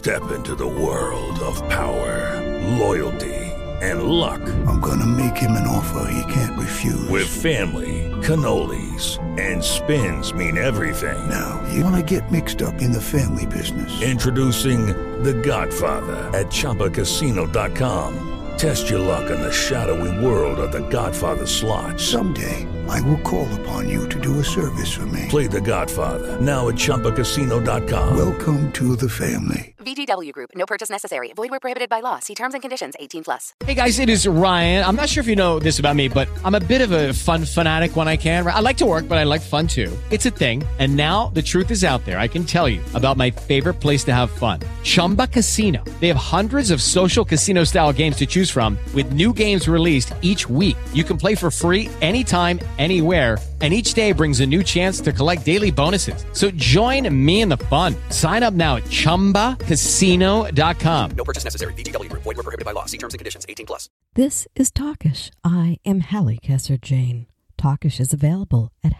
Step into the world of power, loyalty, and luck. I'm gonna make him an offer he can't refuse. With family, cannolis, and spins mean everything. Now, you wanna get mixed up in the family business. Introducing The Godfather at ChumbaCasino.com. Test your luck in the shadowy world of The Godfather slot. Someday, I will call upon you to do a service for me. Play The Godfather now at ChumbaCasino.com. Welcome to the family. VGW Group. No purchase necessary. Void where prohibited by law. See terms and conditions. 18+. Hey guys, it is Ryan. I'm not sure if you know this about me, but I'm a bit of a fun fanatic when I can. I like to work, but I like fun too. It's a thing. And now the truth is out there. I can tell you about my favorite place to have fun. Chumba Casino. They have hundreds of social casino style games to choose from with new games released each week. You can play for free anytime, anywhere. And each day brings a new chance to collect daily bonuses. So join me in the fun. Sign up now at ChumbaCasino.com. No purchase necessary. VGW Group. Void where prohibited by law. See terms and conditions. 18+. This is Talkish. I am Hallie Kessler-Jane. Talkish is available at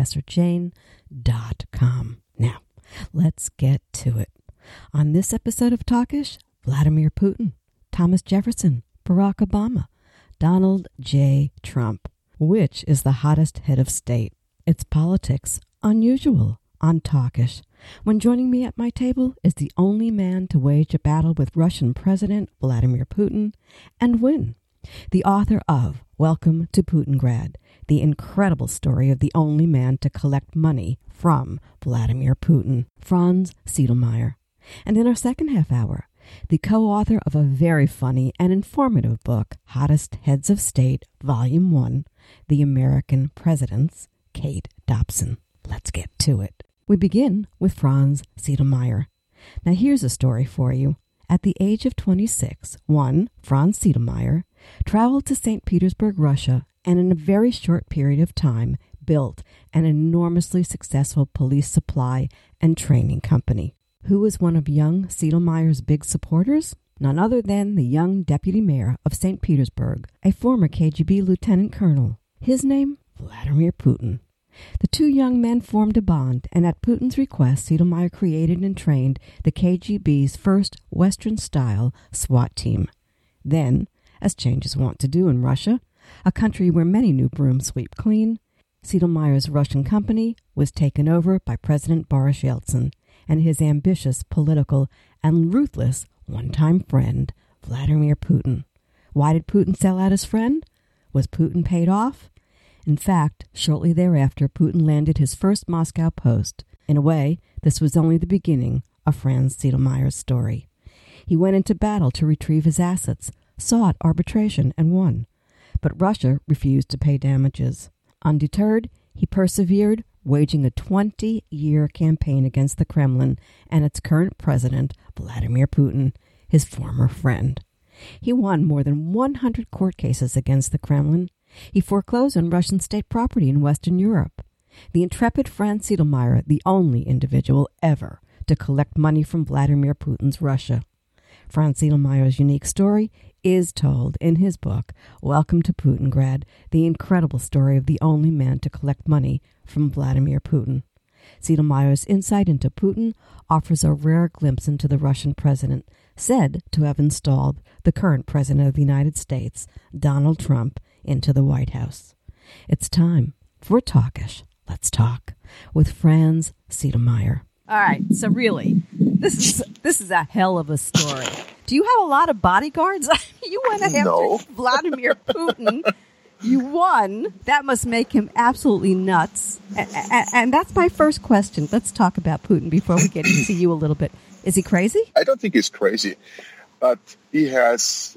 HallieKessler-Jane.com. Now, let's get to it. On this episode of Talkish, Vladimir Putin, Thomas Jefferson, Barack Obama, Donald J. Trump. Which is the hottest head of state? It's politics, unusual, on Talkish. When joining me at my table is the only man to wage a battle with Russian President Vladimir Putin and win. The author of Welcome to Putingrad, the incredible story of the only man to collect money from Vladimir Putin, Franz Siedelmeier. And in our second half hour, the co-author of a very funny and informative book, Hottest Heads of State, Volume 1, The American Presidents, Kate Dobson. Let's get to it. We begin with Franz Siedelmeier. Now here's a story for you. At the age of 26, Franz Siedelmeier traveled to St. Petersburg, Russia, and in a very short period of time built an enormously successful police supply and training company. Who was one of young Siedelmeier's big supporters? None other than the young deputy mayor of St. Petersburg, a former KGB lieutenant colonel. His name, Vladimir Putin. The two young men formed a bond, and at Putin's request, Siedelmeier created and trained the KGB's first Western-style SWAT team. Then, as changes want to do in Russia, a country where many new brooms sweep clean, Siedelmeier's Russian company was taken over by President Boris Yeltsin and his ambitious political and ruthless one-time friend, Vladimir Putin. Why did Putin sell out his friend? Was Putin paid off? In fact, shortly thereafter, Putin landed his first Moscow post. In a way, this was only the beginning of Franz Siedelmeier's story. He went into battle to retrieve his assets, sought arbitration, and won. But Russia refused to pay damages. Undeterred, he persevered, waging a 20-year campaign against the Kremlin and its current president, Vladimir Putin, his former friend. He won more than 100 court cases against the Kremlin. He foreclosed on Russian state property in Western Europe. The intrepid Franz Siedelmeier, the only individual ever to collect money from Vladimir Putin's Russia. Franz Siedelmeier's unique story is told in his book, Welcome to Putingrad, the incredible story of the only man to collect money from Vladimir Putin. Siedelmeier's insight into Putin offers a rare glimpse into the Russian president, said to have installed the current president of the United States, Donald Trump, into the White House. It's time for Talkish. Let's talk with Franz Siedelmeier. All right, so really, this is a hell of a story. Do you have a lot of bodyguards? You went after Vladimir Putin. You won. That must make him absolutely nuts. And that's my first question. Let's talk about Putin before we get into you a little bit. Is he crazy? I don't think he's crazy, but he has,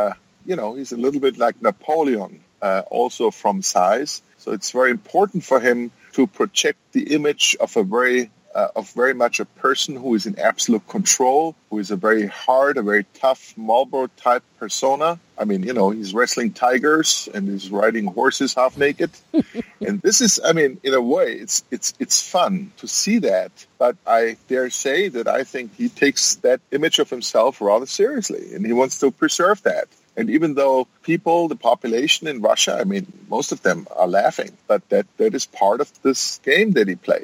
he's a little bit like Napoleon, also from size. So it's very important for him to project the image of very much a person who is in absolute control, who is a very tough Marlboro-type persona. I mean, he's wrestling tigers and he's riding horses half naked. And this is, in a way, it's fun to see that. But I dare say that I think he takes that image of himself rather seriously, and he wants to preserve that. And even though the population in Russia, most of them are laughing, but that is part of this game that he plays.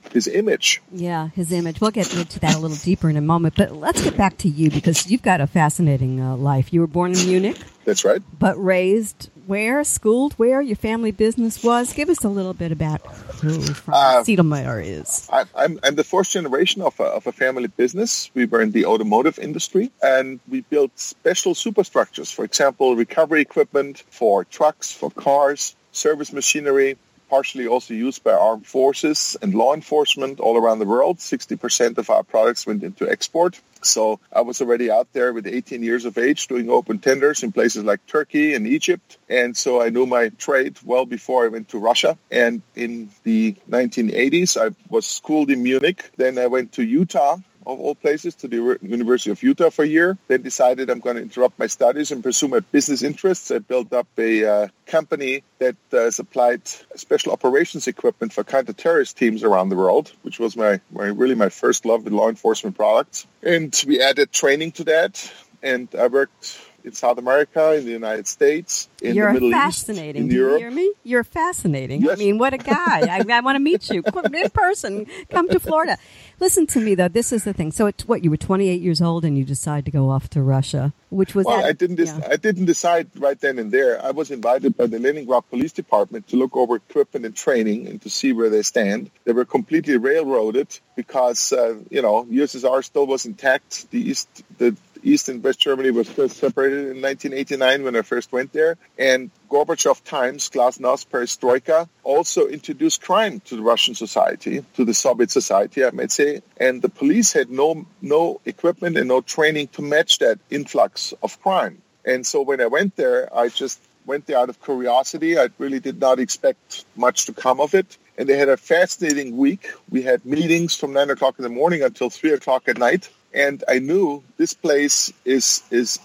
his image. Yeah, his image. We'll get into that a little deeper in a moment, but let's get back to you because you've got a fascinating life. You were born in Munich. That's right. But raised where? Schooled where? Your family business was? Give us a little bit about who Siedelmeier is. I'm the fourth generation of a family business. We were in the automotive industry, and we built special superstructures. For example, recovery equipment for trucks, for cars, service machinery, partially also used by armed forces and law enforcement all around the world. 60% of our products went into export. So I was already out there with 18 years of age doing open tenders in places like Turkey and Egypt. And so I knew my trade well before I went to Russia. And in the 1980s, I was schooled in Munich. Then I went to Utah, of all places, to the University of Utah for a year. Then decided I'm going to interrupt my studies and pursue my business interests. I built up a company that supplied special operations equipment for counter-terrorist teams around the world, which was my first love with law enforcement products. And we added training to that. And I worked in South America, in the United States, in the Middle East, in Europe. You hear me? You're fascinating. Yes. I mean, what a guy. I want to meet you in person. Come to Florida. Listen to me, though. This is the thing. So, you were 28 years old and you decided to go off to Russia, which was... Well, I didn't decide right then and there. I was invited by the Leningrad Police Department to look over equipment and training and to see where they stand. They were completely railroaded because, USSR still was intact. The East and West Germany was still separated in 1989 when I first went there. And Gorbachev times, glasnost, perestroika, also introduced crime to the Russian society, to the Soviet society, I might say. And the police had no equipment and no training to match that influx of crime. And so when I went there, I just went there out of curiosity. I really did not expect much to come of it. And they had a fascinating week. We had meetings from 9 o'clock in the morning until 3 o'clock at night. And I knew this place is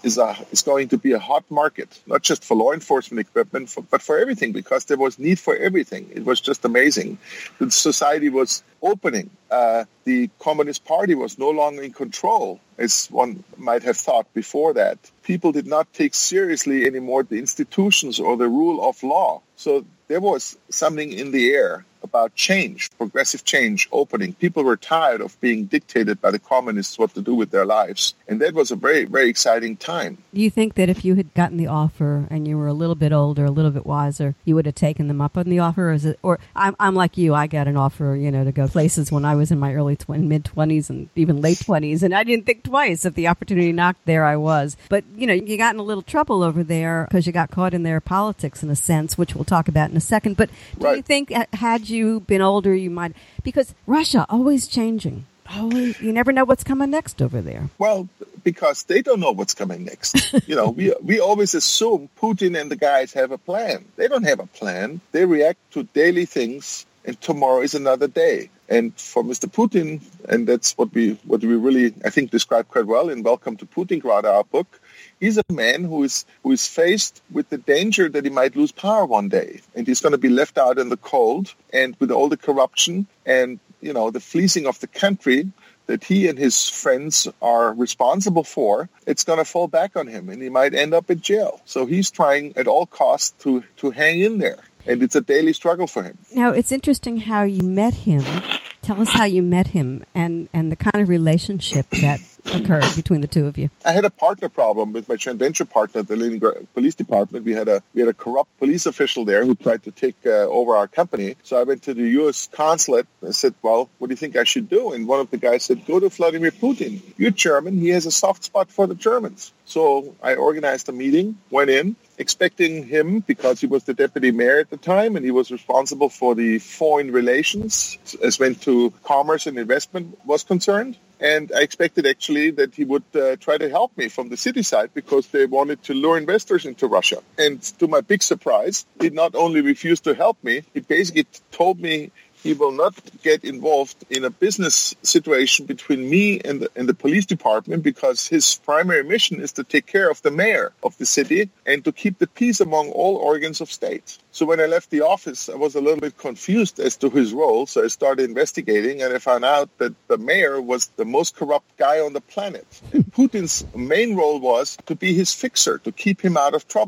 going to be a hot market, not just for law enforcement equipment, but for everything, because there was need for everything. It was just amazing. The society was opening. The Communist Party was no longer in control, as one might have thought before that. People did not take seriously anymore the institutions or the rule of law. So there was something in the air about change, progressive change, opening. People were tired of being dictated by the communists what to do with their lives. And that was a very, very exciting time. Do you think that if you had gotten the offer and you were a little bit older, a little bit wiser, you would have taken them up on the offer? Or I'm like you, I got an offer, to go places when I was in my mid-20s and even late 20s, and I didn't think twice. If the opportunity knocked, there I was. But, you got in a little trouble over there because you got caught in their politics in a sense, which we'll talk about in a second. But do you think had you been older, you might, because Russia, always changing. Always, you never know what's coming next over there. Well, because they don't know what's coming next. We always assume Putin and the guys have a plan. They don't have a plan. They react to daily things, and tomorrow is another day. And for Mr. Putin, and that's what we really, I think, describe quite well in Welcome to Putingrad, our book, he's a man who is faced with the danger that he might lose power one day. And he's going to be left out in the cold, and with all the corruption and, the fleecing of the country that he and his friends are responsible for, it's going to fall back on him, and he might end up in jail. So he's trying at all costs to hang in there. And it's a daily struggle for him. Now, it's interesting how you met him. Tell us how you met him and the kind of relationship that occurred between the two of you. I had a partner problem with my joint venture partner at the Leningrad Police Department. We had a corrupt police official there who tried to take over our company. So I went to the U.S. consulate and said, well, what do you think I should do? And one of the guys said, go to Vladimir Putin. You're German. He has a soft spot for the Germans. So I organized a meeting, went in, expecting him, because he was the deputy mayor at the time and he was responsible for the foreign relations as went to commerce and investment was concerned. And I expected actually that he would try to help me from the city side because they wanted to lure investors into Russia. And to my big surprise, he not only refused to help me, he basically told me he will not get involved in a business situation between me and the police department because his primary mission is to take care of the mayor of the city and to keep the peace among all organs of state. So when I left the office, I was a little bit confused as to his role. So I started investigating and I found out that the mayor was the most corrupt guy on the planet. And Putin's main role was to be his fixer, to keep him out of trouble.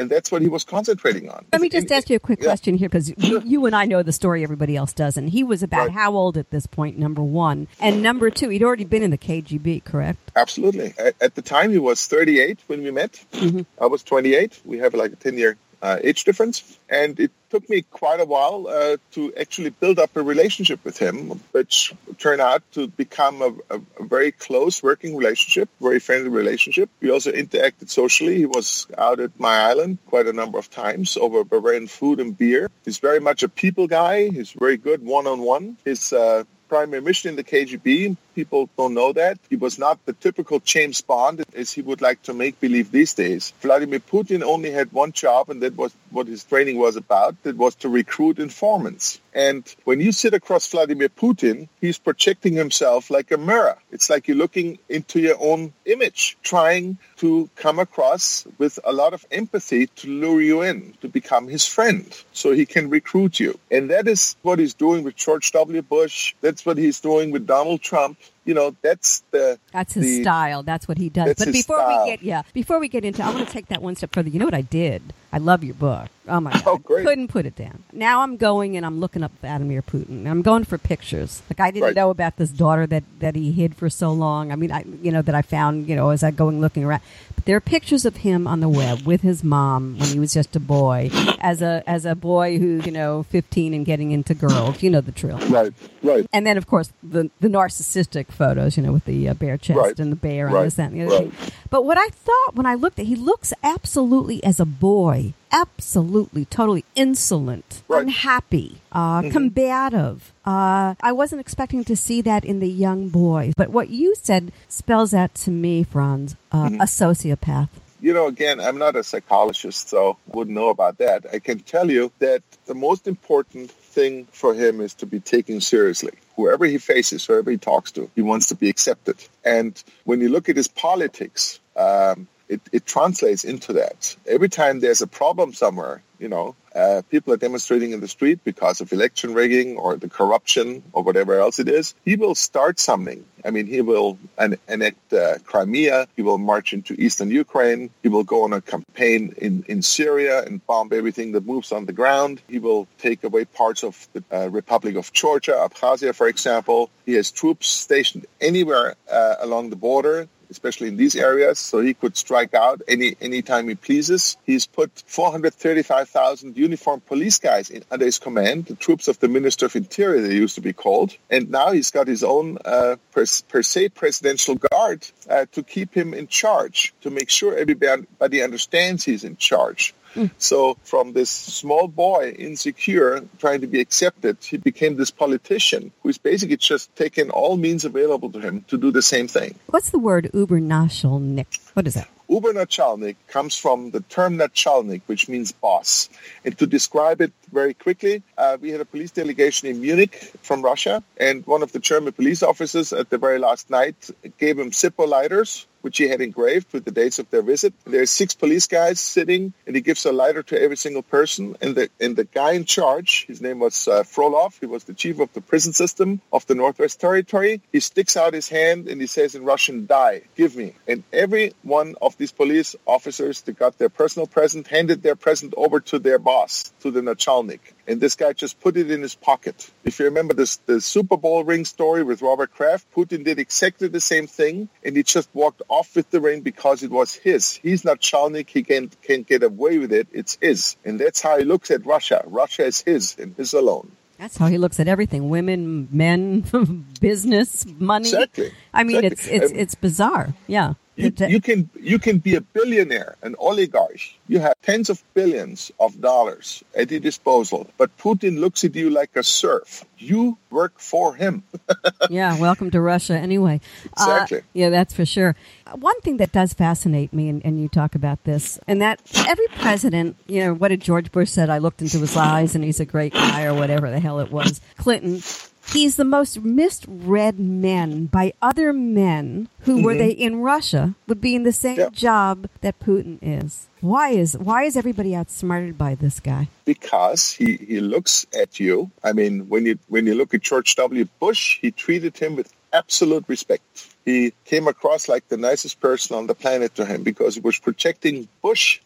And that's what he was concentrating on. Let me just ask you a quick question here, because you and I know the story, everybody else doesn't. He was about how old at this point, number one? And number two, he'd already been in the KGB, correct? Absolutely. At the time, he was 38 when we met. Mm-hmm. I was 28. We have like a 10-year age difference. And it took me quite a while to actually build up a relationship with him, which turned out to become a very close working relationship, very friendly relationship. We also interacted socially. He was out at my island quite a number of times over Bavarian food and beer. He's very much a people guy. He's very good one-on-one. His primary mission in the KGB, people don't know that. He was not the typical James Bond as he would like to make believe these days. Vladimir Putin only had one job, and that was what his training was about. That was to recruit informants. And when you sit across Vladimir Putin, he's projecting himself like a mirror. It's like you're looking into your own image, trying to come across with a lot of empathy to lure you in, to become his friend, so he can recruit you. And that is what he's doing with George W. Bush. That's what he's doing with Donald Trump. You know, that's his style. That's what he does. But before we get into, I want to take that one step further. You know what I did? I love your book. Oh my God. Oh, great. Couldn't put it down. Now I'm going and I'm looking up Vladimir Putin. I'm going for pictures. Like, I didn't know about this daughter that he hid for so long. I mean, that I found, as I going looking around. But there are pictures of him on the web with his mom when he was just a boy, as a boy who, 15 and getting into girls. You know the drill. Right. And then, of course, the narcissistic photos, with the bare chest and the bear and this, that, and the other thing. But what I thought when I looked at, he looks absolutely as a boy, absolutely, totally insolent, unhappy, combative. I wasn't expecting to see that in the young boy. But what you said spells out to me, Franz, a sociopath. Again, I'm not a psychologist, so wouldn't know about that. I can tell you that the most important thing for him is to be taken seriously. Whoever he faces, whoever he talks to, he wants to be accepted. And when you look at his politics, it translates into that. Every time there's a problem somewhere, people are demonstrating in the street because of election rigging or the corruption or whatever else it is, he will start something. I mean, he will annex Crimea. He will march into eastern Ukraine. He will go on a campaign in Syria and bomb everything that moves on the ground. He will take away parts of the Republic of Georgia, Abkhazia, for example. He has troops stationed anywhere along the border, especially in these areas, so he could strike out any time he pleases. He's put 435,000 uniformed police guys under his command, the troops of the Minister of Interior, they used to be called. And now he's got his own per se presidential guard to keep him in charge, to make sure everybody understands he's in charge. So from this small boy, insecure, trying to be accepted, he became this politician who's basically just taken all means available to him to do the same thing. What's the word Übernachhalnik? What is that? Übernachhalnik comes from the term Nachalnik, which means boss. And to describe it very quickly, we had a police delegation in Munich from Russia, and one of the German police officers at the very last night gave him Zippo lighters, which he had engraved with the dates of their visit. There's 6 police guys sitting, and he gives a lighter to every single person. And the guy in charge, his name was Frolov, he was the chief of the prison system of the Northwest Territory. He sticks out his hand and he says in Russian, "Die, give me." And every one of these police officers that got their personal present handed their present over to their boss, to the Nachalnik. And this guy just put it in his pocket. If you remember the Super Bowl ring story with Robert Kraft, Putin did exactly the same thing, and he just walked off with the ring because it was his. He's not Nachalnik. He can't get away with it. It's his. And that's how he looks at Russia. Russia is his and his alone. That's how he looks at everything: women, men, business, money. Exactly. I mean, it's bizarre. Yeah. You can be a billionaire, an oligarch. You have tens of billions of dollars at your disposal, but Putin looks at you like a serf. You work for him. Yeah, welcome to Russia anyway. Exactly. Yeah, that's for sure. One thing that does fascinate me, and you talk about this, and that every president, what did George Bush said? I looked into his eyes and he's a great guy, or whatever the hell it was. Clinton. He's the most misread man by other men who, were they in Russia, would be in the same job that Putin is. Why is everybody outsmarted by this guy? Because he looks at you. I mean, when you look at George W. Bush, he treated him with absolute respect. He came across like the nicest person on the planet to him because he was projecting Bush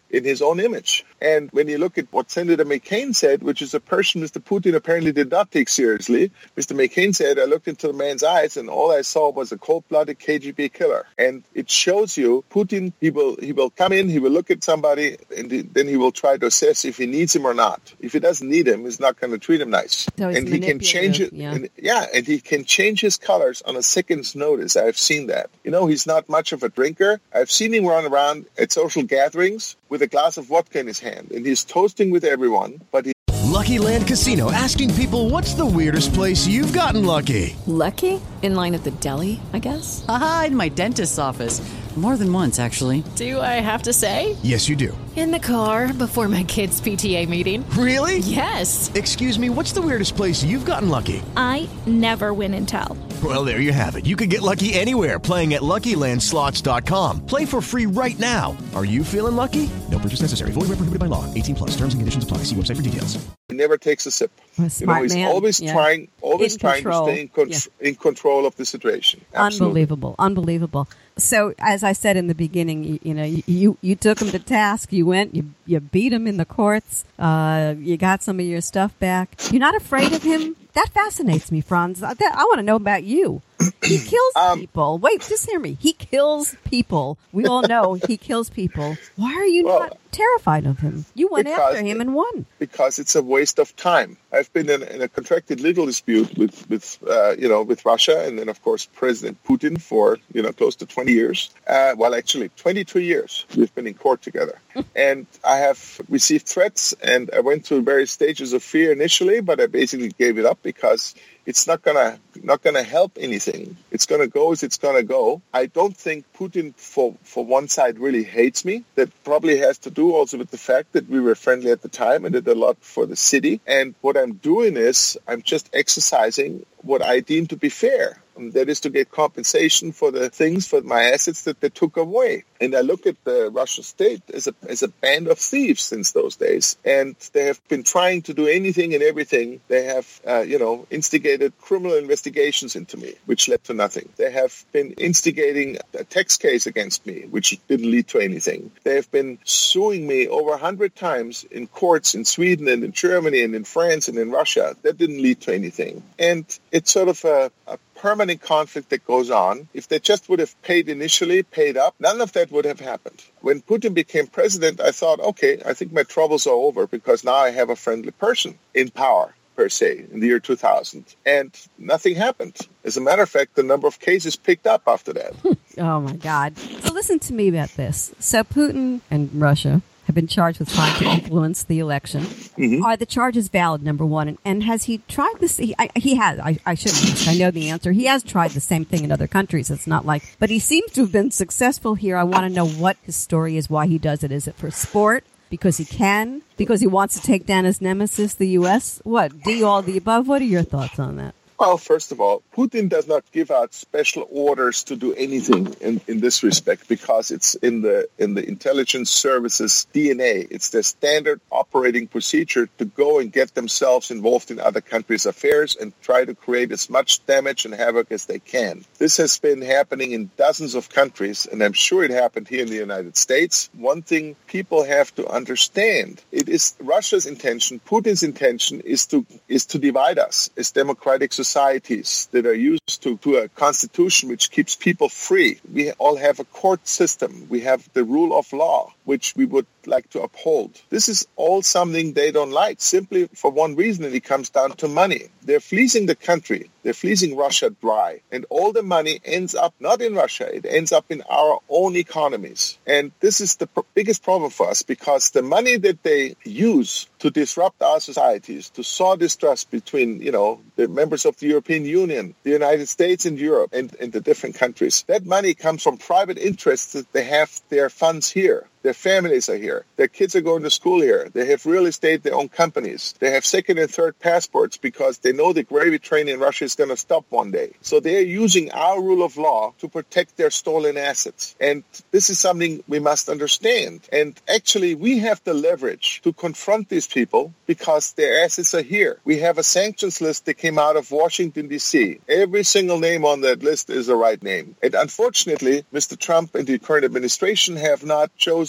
in his own image. And when you look at what Senator McCain said, which is a person Mr. Putin apparently did not take seriously, Mr. McCain said, I looked into the man's eyes and all I saw was a cold-blooded KGB killer. And it shows you Putin, he will come in, he will look at somebody, and then he will try to assess if he needs him or not. If he doesn't need him, he's not going to treat him nice. So and he can change it. Yeah. And he can change his colors on a second's notice. I've seen that. You know, he's not much of a drinker. I've seen him run around at social gatherings with a glass of vodka in his hand, and he's toasting with everyone, but Lucky Land Casino, asking people, what's the weirdest place you've gotten lucky? Lucky? In line at the deli, I guess? Aha, in my dentist's office. More than once, actually. Do I have to say? Yes, you do. In the car before my kids' PTA meeting. Really? Yes. Excuse me, what's the weirdest place you've gotten lucky? I never win and tell. Well, there you have it. You can get lucky anywhere, playing at LuckyLandSlots.com. Play for free right now. Are you feeling lucky? No purchase necessary. Void where prohibited by law. 18+. Terms and conditions apply. See website for details. he never takes a sip. He's man. always trying to stay in control of the situation. Absolutely. Unbelievable. So, as I said in the beginning, you took him to task. You went, you beat him in the courts. You got some of your stuff back. You're not afraid of him? That fascinates me, Franz. I want to know about you. He kills people. Wait, just hear me. He kills people. We all know he kills people. Why are you not terrified of him? You went after him and won. Because it's a waste of time. I've been in a contracted legal dispute with Russia and then, of course, President Putin for, close to 20 years. Actually, 22 years we've been in court together. And I have received threats, and I went through various stages of fear initially, but I basically gave it up because it's not gonna help anything. It's gonna go as it's gonna go. I don't think Putin, for one side, really hates me. That probably has to do also with the fact that we were friendly at the time and did a lot for the city. And what I'm doing is I'm just exercising what I deem to be fair. And that is to get compensation for my assets that they took away. And I look at the Russian state as a band of thieves since those days. And they have been trying to do anything and everything. They have, instigated criminal investigations into me, which led to nothing. They have been instigating a tax case against me, which didn't lead to anything. They have been suing me over 100 times in courts in Sweden and in Germany and in France and in Russia. That didn't lead to anything. And it's sort of a permanent conflict that goes on. If they just would have paid up, none of that would have happened. When Putin became president, I thought, okay, I think my troubles are over because now I have a friendly person in power, per se, in the year 2000. And nothing happened. As a matter of fact, the number of cases picked up after that. Oh, my God. So listen to me about this. So Putin and Russia have been charged with trying to influence the election. Mm-hmm. Are the charges valid, number one? And has he tried this? He has. I shouldn't ask. I know the answer. He has tried the same thing in other countries. It's not like, but he seems to have been successful here. I want to know what his story is, why he does it. Is it for sport? Because he can? Because he wants to take down his nemesis, the U.S.? What? D, all the above? What are your thoughts on that? Well, first of all, Putin does not give out special orders to do anything in this respect because it's in the intelligence services DNA. It's their standard operating procedure to go and get themselves involved in other countries' affairs and try to create as much damage and havoc as they can. This has been happening in dozens of countries, and I'm sure it happened here in the United States. One thing people have to understand, it is Russia's intention, Putin's intention is to divide us as democratic societies that are used to a constitution which keeps people free. We all have a court system. We have the rule of law, which we would like to uphold. This is all something they don't like, simply for one reason, and it comes down to money. They're fleecing the country. They're fleecing Russia dry. And all the money ends up not in Russia. It ends up in our own economies. And this is the biggest problem for us because the money that they use to disrupt our societies, to sow distrust between, the members of the European Union, the United States and Europe and the different countries, that money comes from private interests that they have their funds here. Their families are here. Their kids are going to school here. They have real estate, their own companies. They have second and third passports because they know the gravy train in Russia is going to stop one day. So they are using our rule of law to protect their stolen assets. And this is something we must understand. And actually, we have the leverage to confront these people because their assets are here. We have a sanctions list that came out of Washington, D.C. Every single name on that list is the right name. And unfortunately, Mr. Trump and the current administration have not chosen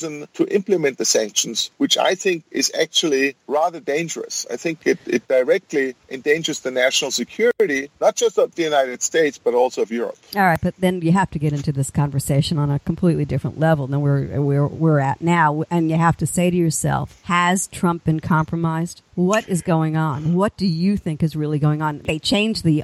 chosen to implement the sanctions, which I think is actually rather dangerous. I think it directly endangers the national security, not just of the United States, but also of Europe. All right, but then you have to get into this conversation on a completely different level than we're at now, and you have to say to yourself, has Trump been compromised? What is going on? What do you think is really going on? They changed the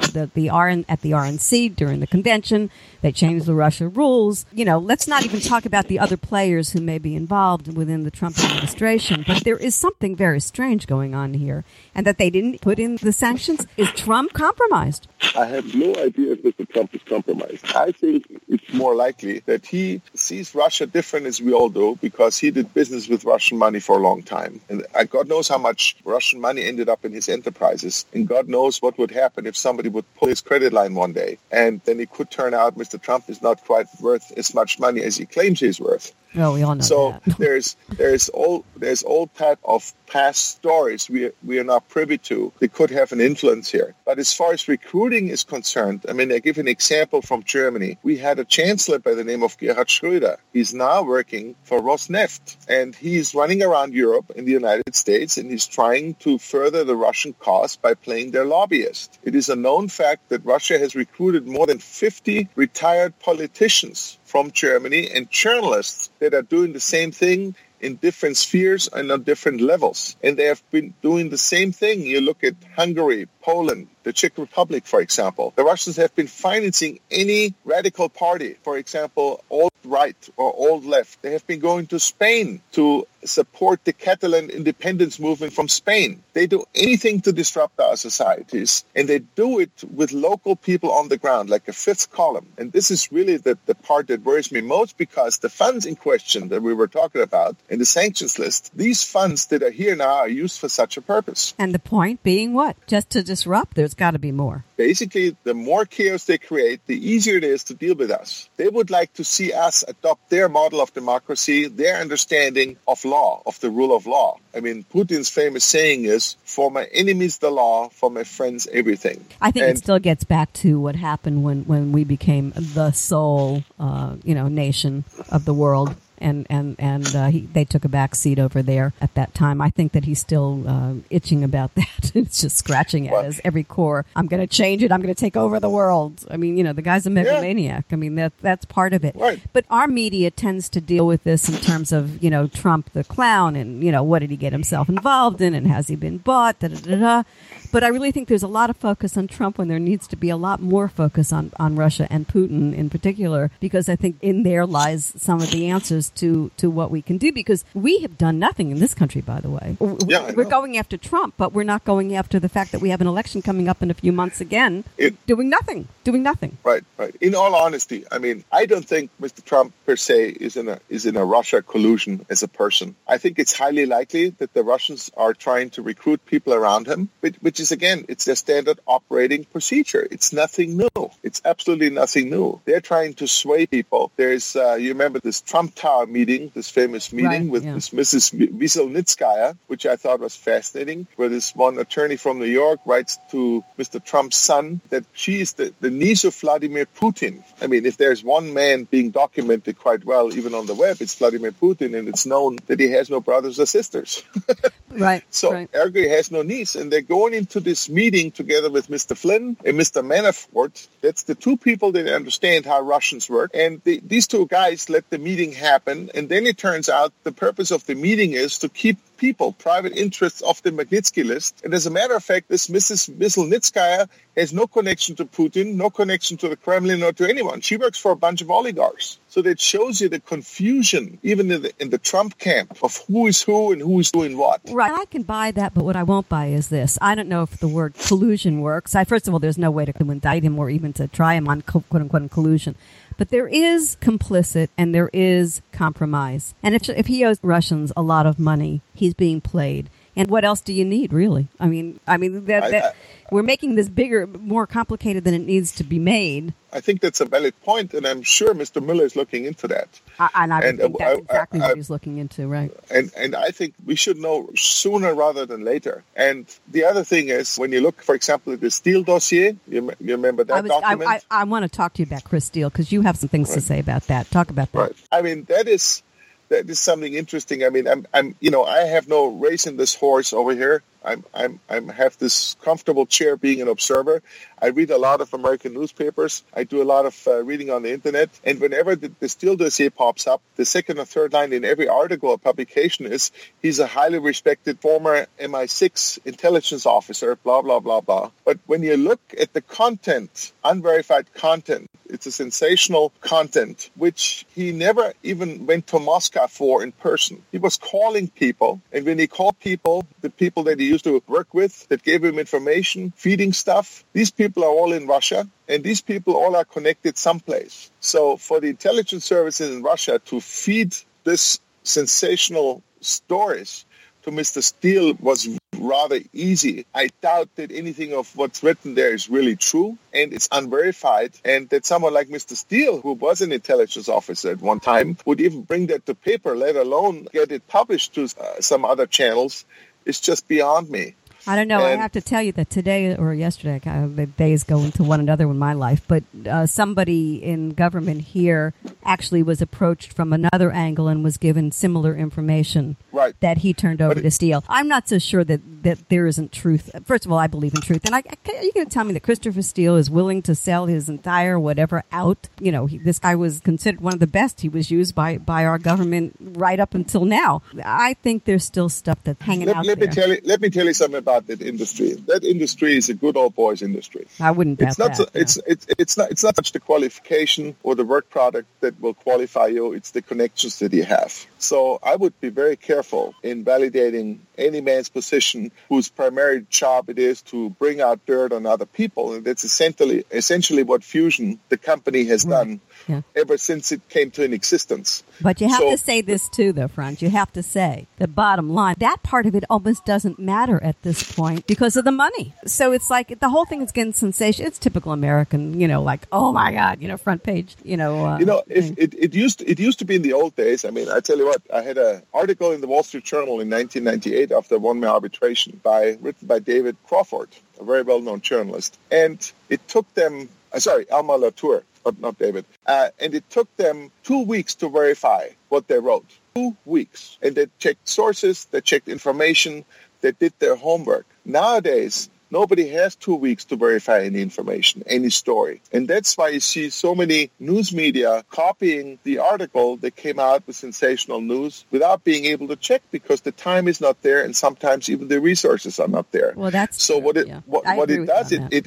RNC during the convention. They changed the Russia rules. You know, let's not even talk about the other players who may be involved within the Trump administration. But there is something very strange going on here, and that they didn't put in the sanctions. Is Trump compromised? I have no idea if Mr. Trump is compromised. I think it's more likely that he sees Russia different, as we all do, because he did business with Russian money for a long time. And God knows how much Russian money ended up in his enterprises. And God knows what would happen if somebody would pull his credit line one day. And then it could turn out Mr. Trump is not quite worth as much money as he claims he's worth. Well, we all know so that. there's all type of past stories we are not privy to that could have an influence here. But as far as recruiting is concerned, I mean, I give an example from Germany. We had a chancellor by the name of Gerhard Schröder. He's now working for Rosneft, and he's running around Europe and the United States, and he's trying to further the Russian cause by playing their lobbyist. It is a known fact that Russia has recruited more than 50 retired politicians from Germany and journalists that are doing the same thing in different spheres and on different levels. And they have been doing the same thing. You look at Hungary, Poland, the Czech Republic, for example. The Russians have been financing any radical party, for example, alt-right or alt-left. They have been going to Spain to support the Catalan independence movement from Spain. They do anything to disrupt our societies, and they do it with local people on the ground, like a fifth column. And this is really the part that worries me most, because the funds in question that we were talking about in the sanctions list, these funds that are here now are used for such a purpose. And the point being what? Just to disrupt? There's got to be more. Basically, the more chaos they create, the easier it is to deal with us. They would like to see us adopt their model of democracy, their understanding of law, of the rule of law. I mean, Putin's famous saying is, for my enemies the law, for my friends everything. I think it still gets back to what happened when we became the sole, nation of the world. And they took a back seat over there at that time. I think that he's still itching about that. It's just scratching at his every core. I'm going to change it. I'm going to take over the world. I mean, the guy's a megalomaniac. I mean, that's part of it. Right. But our media tends to deal with this in terms of, Trump the clown and, what did he get himself involved in and has he been bought, da-da-da-da. But I really think there's a lot of focus on Trump when there needs to be a lot more focus on Russia and Putin in particular, because I think in there lies some of the answers to what we can do, because we have done nothing in this country, by the way. We're going after Trump, but we're not going after the fact that we have an election coming up in a few months again, doing nothing. Right. In all honesty, I mean, I don't think Mr. Trump per se is in a Russia collusion as a person. I think it's highly likely that the Russians are trying to recruit people around him, which is, again, it's their standard operating procedure. It's nothing new. It's absolutely nothing new. They're trying to sway people. There's, you remember this Trump Tower meeting, this famous meeting with this Mrs. Wieselnitskaya, which I thought was fascinating, where this one attorney from New York writes to Mr. Trump's son that she is the niece of Vladimir Putin. I mean, if there's one man being documented quite well, even on the web, it's Vladimir Putin, and it's known that he has no brothers or sisters. Right. So, ergo, he has no niece, and they're going into this meeting together with Mr. Flynn and Mr. Manafort. That's the two people that understand how Russians work, and these two guys let the meeting happen, and then it turns out the purpose of the meeting is to keep private interests off the Magnitsky list. And as a matter of fact, this Mrs. Wieselnitskaya has no connection to Putin, no connection to the Kremlin or to anyone. She works for a bunch of oligarchs. So that shows you the confusion, even in the Trump camp, of who is who and who is doing what. Right. I can buy that, but what I won't buy is this. I don't know if the word collusion works. First of all, there's no way to indict him or even to try him on quote-unquote collusion. But there is complicit and there is compromise. And if he owes Russians a lot of money, he's being played. And what else do you need, really? I mean, we're making this bigger, more complicated than it needs to be made. I think that's a valid point, and I'm sure Mr. Miller is looking into that. I think that's exactly what he's looking into, right? And I think we should know sooner rather than later. And the other thing is, when you look, for example, at the Steele dossier, you remember that document? I want to talk to you about Chris Steele, because you have some things to say about that. Talk about that. Right. I mean, that is that is something interesting. I mean, I have no race in this horse over here. I have this comfortable chair being an observer. I read a lot of American newspapers. I do a lot of reading on the internet. And whenever the Steele dossier pops up, the second or third line in every article or publication is, he's a highly respected former MI6 intelligence officer, blah, blah, blah, blah. But when you look at the content, unverified content, it's a sensational content, which he never even went to Moscow for in person. He was calling people. And when he called people, the people that he used to work with, that gave him information, feeding stuff, these people are all in Russia. And these people all are connected someplace. So for the intelligence services in Russia to feed this sensational stories to Mr. Steele was rather easy. I doubt that anything of what's written there is really true, and it's unverified, and that someone like Mr. Steele, who was an intelligence officer at one time, would even bring that to paper, let alone get it published to some other channels, is just beyond me. I don't know. I have to tell you that today or yesterday, the days go into one another in my life, but somebody in government here actually was approached from another angle and was given similar information that he turned over to Steele. I'm not so sure that there isn't truth. First of all, I believe in truth. And are you going to tell me that Christopher Steele is willing to sell his entire whatever out? You know, this guy was considered one of the best. He was used by our government right up until now. I think there's still stuff that's hanging out there. Let me tell you something about that industry. That industry is a good old boys industry. I wouldn't doubt that. It's not such the qualification or the work product that will qualify you. It's the connections that you have. So I would be very careful in validating any man's position whose primary job it is to bring out dirt on other people. And that's essentially what Fusion, the company, has done ever since it came to an existence. But you have to say this too, though, Franz. You have to say the bottom line. That part of it almost doesn't matter at this point because of the money. So it's like the whole thing is getting sensation. It's typical American, like, oh my God, front page, it used to be in the old days. I mean, I tell you what, I had an article in the Wall Street Journal in 1998 after a one-man arbitration written by David Crawford, a very well-known journalist. And it took them, Alma Latour, but not David. And it took them 2 weeks to verify what they wrote. 2 weeks. And they checked sources, they checked information, they did their homework. Nowadays, nobody has 2 weeks to verify any information, any story. And that's why you see so many news media copying the article that came out with sensational news without being able to check because the time is not there and sometimes even the resources are not there. Well, that's so true, what it does,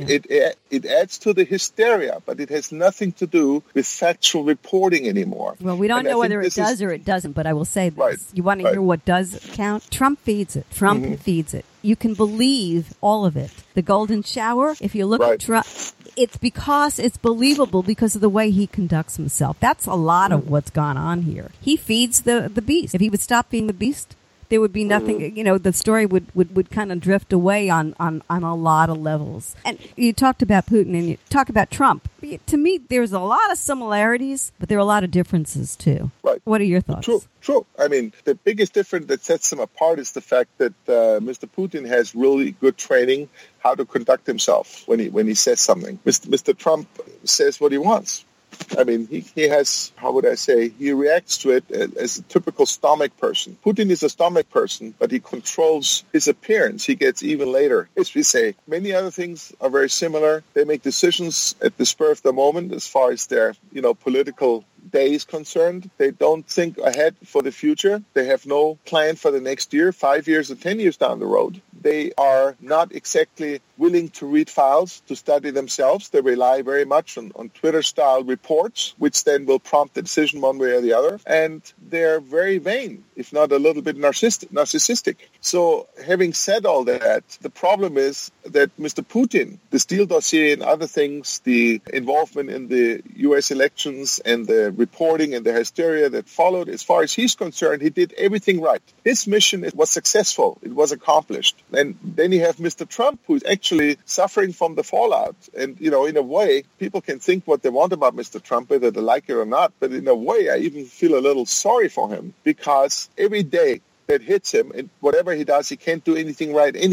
it adds to the hysteria, but it has nothing to do with factual reporting anymore. Well, we don't know whether it does or it doesn't, but I will say this. You want to hear what does count? Trump feeds it. Trump feeds it. You can believe all of it. The golden shower, if you look at Trump, it's because it's believable because of the way he conducts himself. That's a lot of what's gone on here. He feeds the beast. If he would stop being the beast, there would be nothing, the story would kind of drift away on a lot of levels. And you talked about Putin and you talk about Trump. To me, there's a lot of similarities, but there are a lot of differences too. Right. What are your thoughts? True. I mean, the biggest difference that sets him apart is the fact that Mr. Putin has really good training how to conduct himself when he says something. Mr. Trump says what he wants. I mean, he has, how would I say, he reacts to it as a typical stomach person. Putin is a stomach person, but he controls his appearance. He gets even later, as we say. Many other things are very similar. They make decisions at the spur of the moment as far as their, political day is concerned. They don't think ahead for the future. They have no plan for the next year, 5 years or 10 years down the road. They are not exactly willing to read files, to study themselves. They rely very much on Twitter-style reports, which then will prompt a decision one way or the other. And they're very vain, if not a little bit narcissistic. So having said all that, the problem is that Mr. Putin, the Steele dossier and other things, the involvement in the U.S. elections and the reporting and the hysteria that followed, as far as he's concerned, he did everything right. His mission was successful. It was accomplished. And then you have Mr. Trump, who's actually suffering from the fallout. And, in a way, people can think what they want about Mr. Trump, whether they like it or not. But in a way, I even feel a little sorry for him because every day that hits him, and whatever he does, he can't do anything right anyway.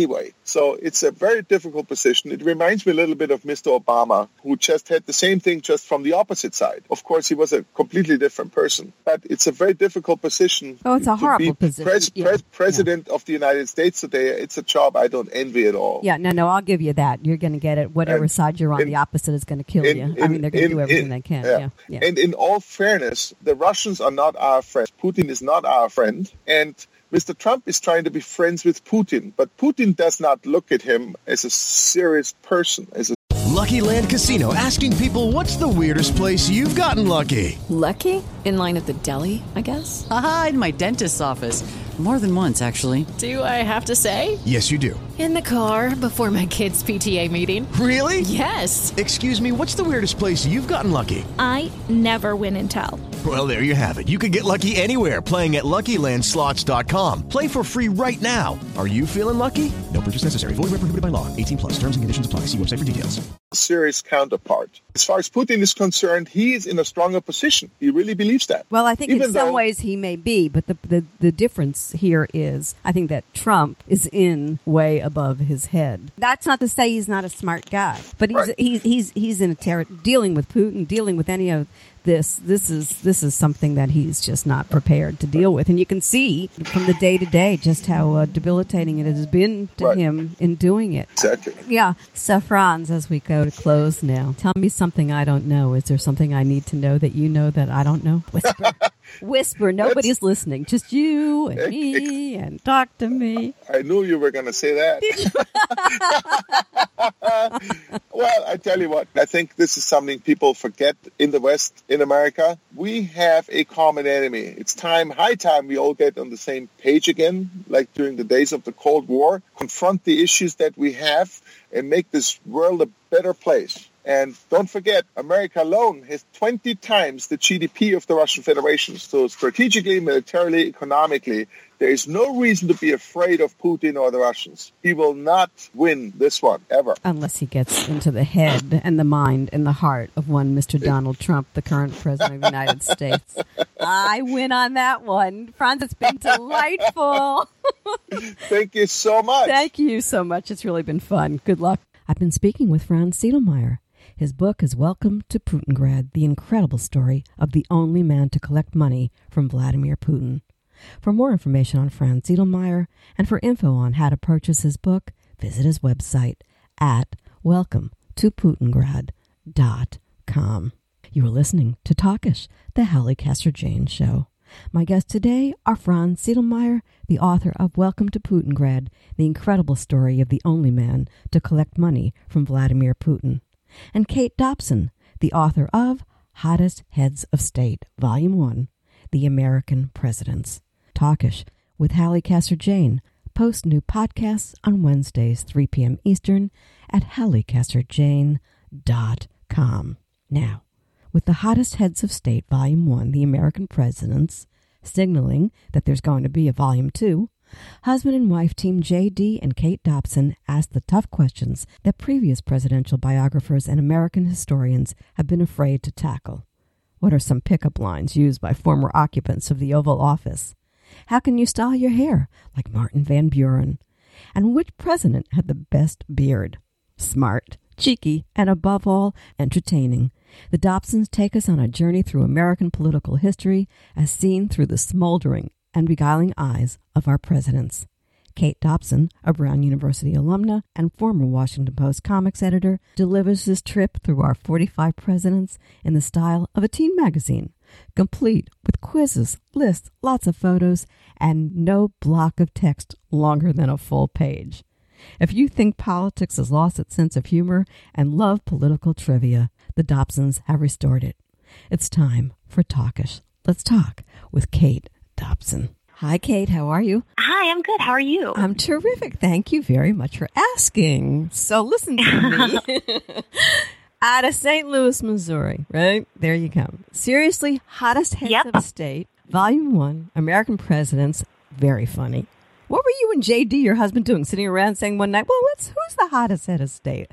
So it's a very difficult position. It reminds me a little bit of Mr. Obama, who just had the same thing just from the opposite side. Of course, he was a completely different person, but it's a very difficult position. Oh, it's a horrible position. President of the United States today. It's a job I don't envy at all. Yeah, no, I'll give you that. You're going to get it. Whatever side you're on, the opposite is going to kill you. I mean, they're going to do everything they can. Yeah. And in all fairness, the Russians are not our friends. Putin is not our friend. And Mr. Trump is trying to be friends with Putin, but Putin does not look at him as a serious person. Lucky Land Casino, asking people, what's the weirdest place you've gotten lucky? Lucky? In line at the deli, I guess? Aha, in my dentist's office. More than once, actually. Do I have to say? Yes, you do. In the car before my kids' PTA meeting. Really? Yes. Excuse me, what's the weirdest place you've gotten lucky? I never win and tell. Well, there you have it. You can get lucky anywhere, playing at LuckyLandSlots.com. Play for free right now. Are you feeling lucky? No purchase necessary. Void where prohibited by law. 18+. Terms and conditions apply. See website for details. Serious counterpart. As far as Putin is concerned, he is in a stronger position. He really believes that. Well, I think in some ways he may be, but the difference here is I think that Trump is in way above his head. That's not to say he's not a smart guy, but he's in a dealing with Putin, dealing with any of this is something that he's just not prepared to deal with. And you can see from the day to day just how debilitating it has been to him in doing it. Exactly. Yeah. So, Franz, as we go to close now, tell me something I don't know. Is there something I need to know that you know that I don't know? Whisper. Whisper. Nobody's listening. Just you and me and talk to me. I knew you were going to say that. Well, I tell you what, I think this is something people forget in the West, in America. We have a common enemy. It's high time we all get on the same page again, like during the days of the Cold War, confront the issues that we have and make this world a better place. And don't forget, America alone has 20 times the GDP of the Russian Federation. So strategically, militarily, economically, there is no reason to be afraid of Putin or the Russians. He will not win this one, ever. Unless he gets into the head and the mind and the heart of one Mr. Donald Trump, the current president of the United States. I win on that one. Franz, it's been delightful. Thank you so much. Thank you so much. It's really been fun. Good luck. I've been speaking with Franz Siedelmeier. His book is Welcome to Putingrad, the incredible story of the only man to collect money from Vladimir Putin. For more information on Franz Siedelmeier and for info on how to purchase his book, visit his website at welcometoputingrad.com. You are listening to Talkish, the Hallie Castor-Jane Show. My guests today are Franz Siedelmeier, the author of Welcome to Putingrad, the incredible story of the only man to collect money from Vladimir Putin, and Kate Dobson, the author of Hottest Heads of State, Volume 1, The American Presidents. Talkish with Hallie Castor-Jane. Post new podcasts on Wednesdays, 3 p.m. Eastern at HallieCastorJane.com. Now, with the Hottest Heads of State, Volume 1, The American Presidents, signaling that there's going to be a Volume 2, husband and wife team J.D. and Kate Dobson ask the tough questions that previous presidential biographers and American historians have been afraid to tackle. What are some pickup lines used by former occupants of the Oval Office? How can you style your hair like Martin Van Buren? And which president had the best beard? Smart, cheeky, and above all, entertaining. The Dobsons take us on a journey through American political history as seen through the smoldering and beguiling eyes of our presidents. Kate Dobson, a Brown University alumna and former Washington Post comics editor, delivers this trip through our 45 presidents in the style of a teen magazine, complete with quizzes, lists, lots of photos, and no block of text longer than a full page. If you think politics has lost its sense of humor and love political trivia, the Dobsons have restored it. It's time for Talkish. Let's talk with Kate Dobson. Hi, Kate. How are you? Hi, I'm good. How are you? I'm terrific. Thank you very much for asking. So listen to me. Out of St. Louis, Missouri, right? There you go. Seriously, Hottest Heads of State, Volume 1, American Presidents. Very funny. What were you and J.D., your husband, doing? Sitting around saying one night, who's the hottest head of state?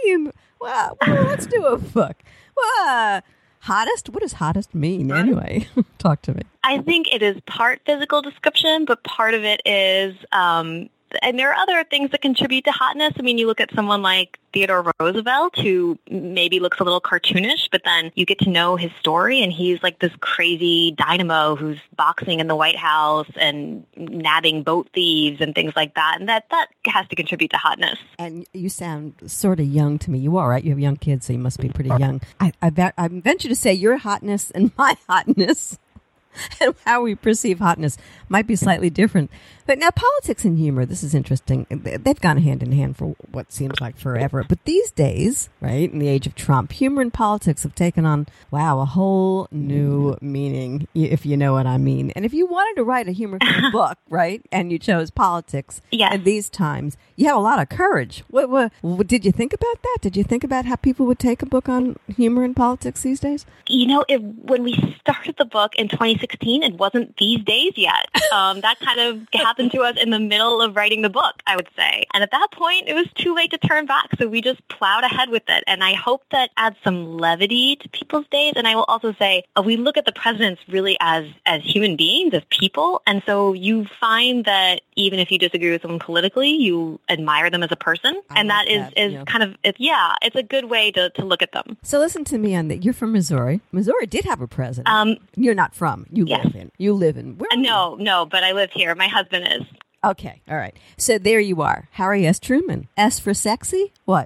Let's do a book. Hottest? What does hottest mean anyway? Talk to me. I think it is part physical description, but part of it is And there are other things that contribute to hotness. I mean, you look at someone like Theodore Roosevelt, who maybe looks a little cartoonish, but then you get to know his story, and he's like this crazy dynamo who's boxing in the White House and nabbing boat thieves and things like that. And that has to contribute to hotness. And you sound sort of young to me. You are, right? You have young kids, so you must be pretty young. I venture to say your hotness and my hotness and how we perceive hotness might be slightly different. But now politics and humor, this is interesting. They've gone hand in hand for what seems like forever. But these days, right, in the age of Trump, humor and politics have taken on, a whole new meaning, if you know what I mean. And if you wanted to write a humor-filled book, right, and you chose politics at these times, you have a lot of courage. What did you think about that? Did you think about how people would take a book on humor and politics these days? You know, when we started the book in 2016, it wasn't these days yet. That kind of happened to us in the middle of writing the book, I would say. And at that point, it was too late to turn back. So we just plowed ahead with it. And I hope that adds some levity to people's days. And I will also say, we look at the presidents really as human beings, as people. And so you find that even if you disagree with someone politically, you admire them as a person. And that is kind of, it's a good way to look at them. So listen to me on that. You're from Missouri. Missouri did have a president. You're not from. You live in. Where No, but I live here. My husband is. Okay. All right. So there you are. Harry S. Truman. S for sexy? What?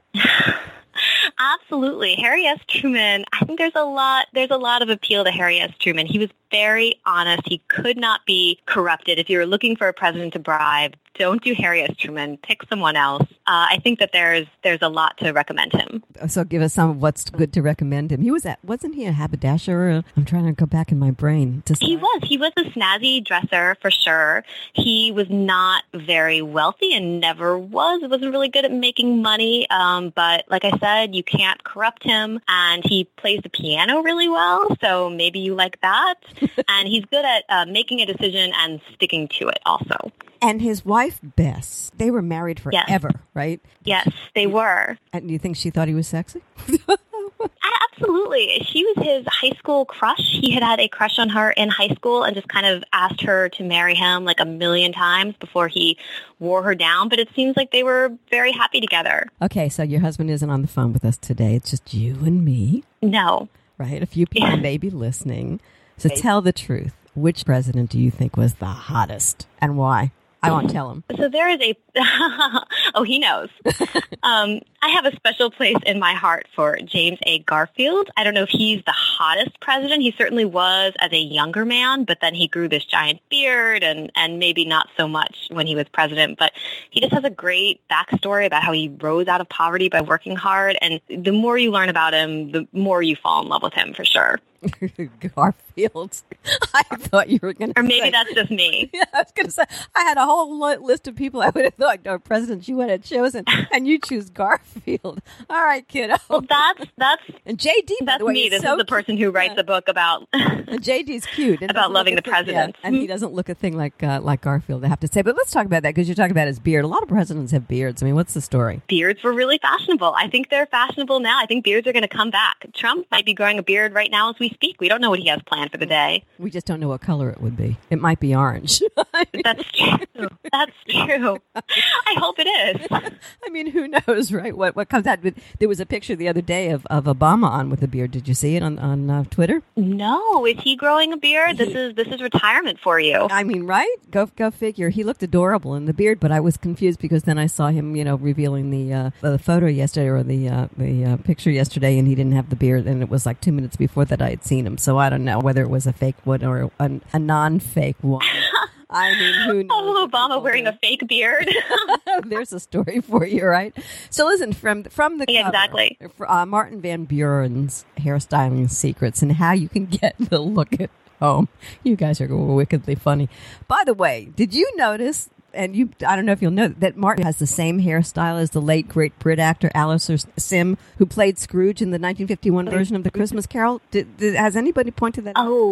Absolutely. Harry S. Truman, I think there's a lot of appeal to Harry S. Truman. He was very honest. He could not be corrupted. If you're looking for a president to bribe, don't do Harry S. Truman. Pick someone else. I think that there's a lot to recommend him. So give us some of what's good to recommend him. Wasn't he a haberdasher? I'm trying to go back in my brain. He was a snazzy dresser for sure. He was not very wealthy and never was. He wasn't really good at making money. But like I said, you can't corrupt him. And he plays the piano really well. So maybe you like that. And he's good at making a decision and sticking to it also. And his wife, Bess, they were married forever, right? Yes, they were. And do you think she thought he was sexy? Absolutely. She was his high school crush. He had a crush on her in high school and just kind of asked her to marry him like a million times before he wore her down. But it seems like they were very happy together. Okay, so your husband isn't on the phone with us today. It's just you and me. No. Right? A few people may be listening. So tell the truth. Which president do you think was the hottest and why? I won't tell him. So there is he knows. I have a special place in my heart for James A. Garfield. I don't know if he's the hottest president. He certainly was as a younger man, but then he grew this giant beard and maybe not so much when he was president. But he just has a great backstory about how he rose out of poverty by working hard. And the more you learn about him, the more you fall in love with him for sure. Garfield. I thought you were going to Or maybe that's just me. Yeah, I was going to say, I had a whole list of people I would have thought presidents you would have chosen, and you choose Garfield. All right, kiddo. Well, that's and JD, that's the way, me. This so is the person who writes a book about and JD's cute. about loving the president. And he doesn't look a thing like Garfield, I have to say. But let's talk about that because you're talking about his beard. A lot of presidents have beards. I mean, what's the story? Beards were really fashionable. I think they're fashionable now. I think beards are going to come back. Trump might be growing a beard right now as we speak. We don't know what he has planned for the day. We just don't know what color it would be. It might be orange. That's true. That's true. I hope it is. I mean, who knows, right? What comes out? There was a picture the other day of Obama on with a beard. Did you see it on Twitter? No. Is he growing a beard? This is retirement for you. I mean, right? Go figure. He looked adorable in the beard, but I was confused because then I saw him, revealing the photo yesterday or the picture yesterday, and he didn't have the beard, and it was like 2 minutes before that I had seen him. So I don't know whether it was a fake one or a non-fake one. I mean, who knows? Oh, Obama wearing a fake beard. There's a story for you, right? So listen, from the cover, exactly. Martin Van Buren's Hairstyling Secrets and how you can get the look at home. You guys are wickedly funny. By the way, did you notice, and I don't know if you'll know, that Martin has the same hairstyle as the late great Brit actor Alistair Sim, who played Scrooge in the 1951 version of The Christmas Carol? Has anybody pointed that out? Oh,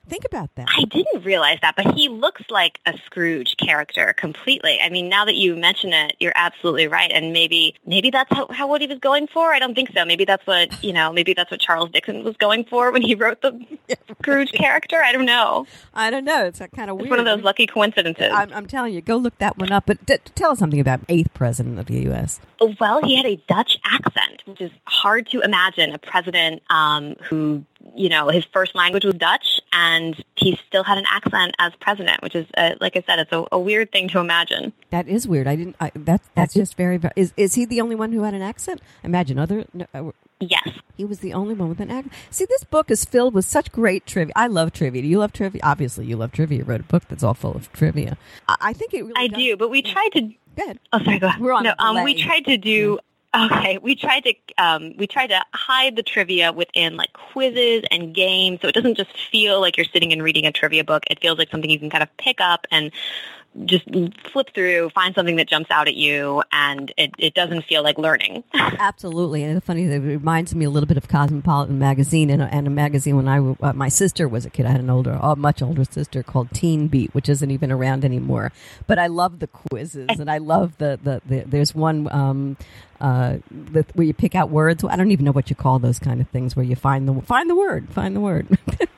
Think about that. I didn't realize that, but he looks like a Scrooge character completely. I mean, now that you mention it, you're absolutely right. And maybe that's how what he was going for. I don't think so. Maybe that's what Charles Dickens was going for when he wrote the Scrooge character. I don't know. It's kind of weird. It's one of those lucky coincidences. I'm telling you, go look that one up. But tell us something about 8th president of the U.S. Well, he had a Dutch accent, which is hard to imagine a president who, his first language was Dutch, and he still had an accent as president, which is, like I said, it's a weird thing to imagine. That is weird. That's just very. Is he the only one who had an accent? Imagine other. No, yes. He was the only one with an accent. See, this book is filled with such great trivia. I love trivia. Do you love trivia? Obviously, you love trivia. You wrote a book that's all full of trivia. I think it really I do, but we tried to... Go ahead. Oh, sorry, go ahead. We're on a delay. We tried to do... Okay, we tried to hide the trivia within like quizzes and games, so it doesn't just feel like you're sitting and reading a trivia book. It feels like something you can kind of pick up and just flip through, find something that jumps out at you, and it doesn't feel like learning. Absolutely. And it's funny, it reminds me a little bit of Cosmopolitan magazine and a magazine when my sister was a kid. I had a much older sister called Teen Beat, which isn't even around anymore. But I love the quizzes, and I love the there's one where you pick out words. I don't even know what you call those kind of things where you find the word.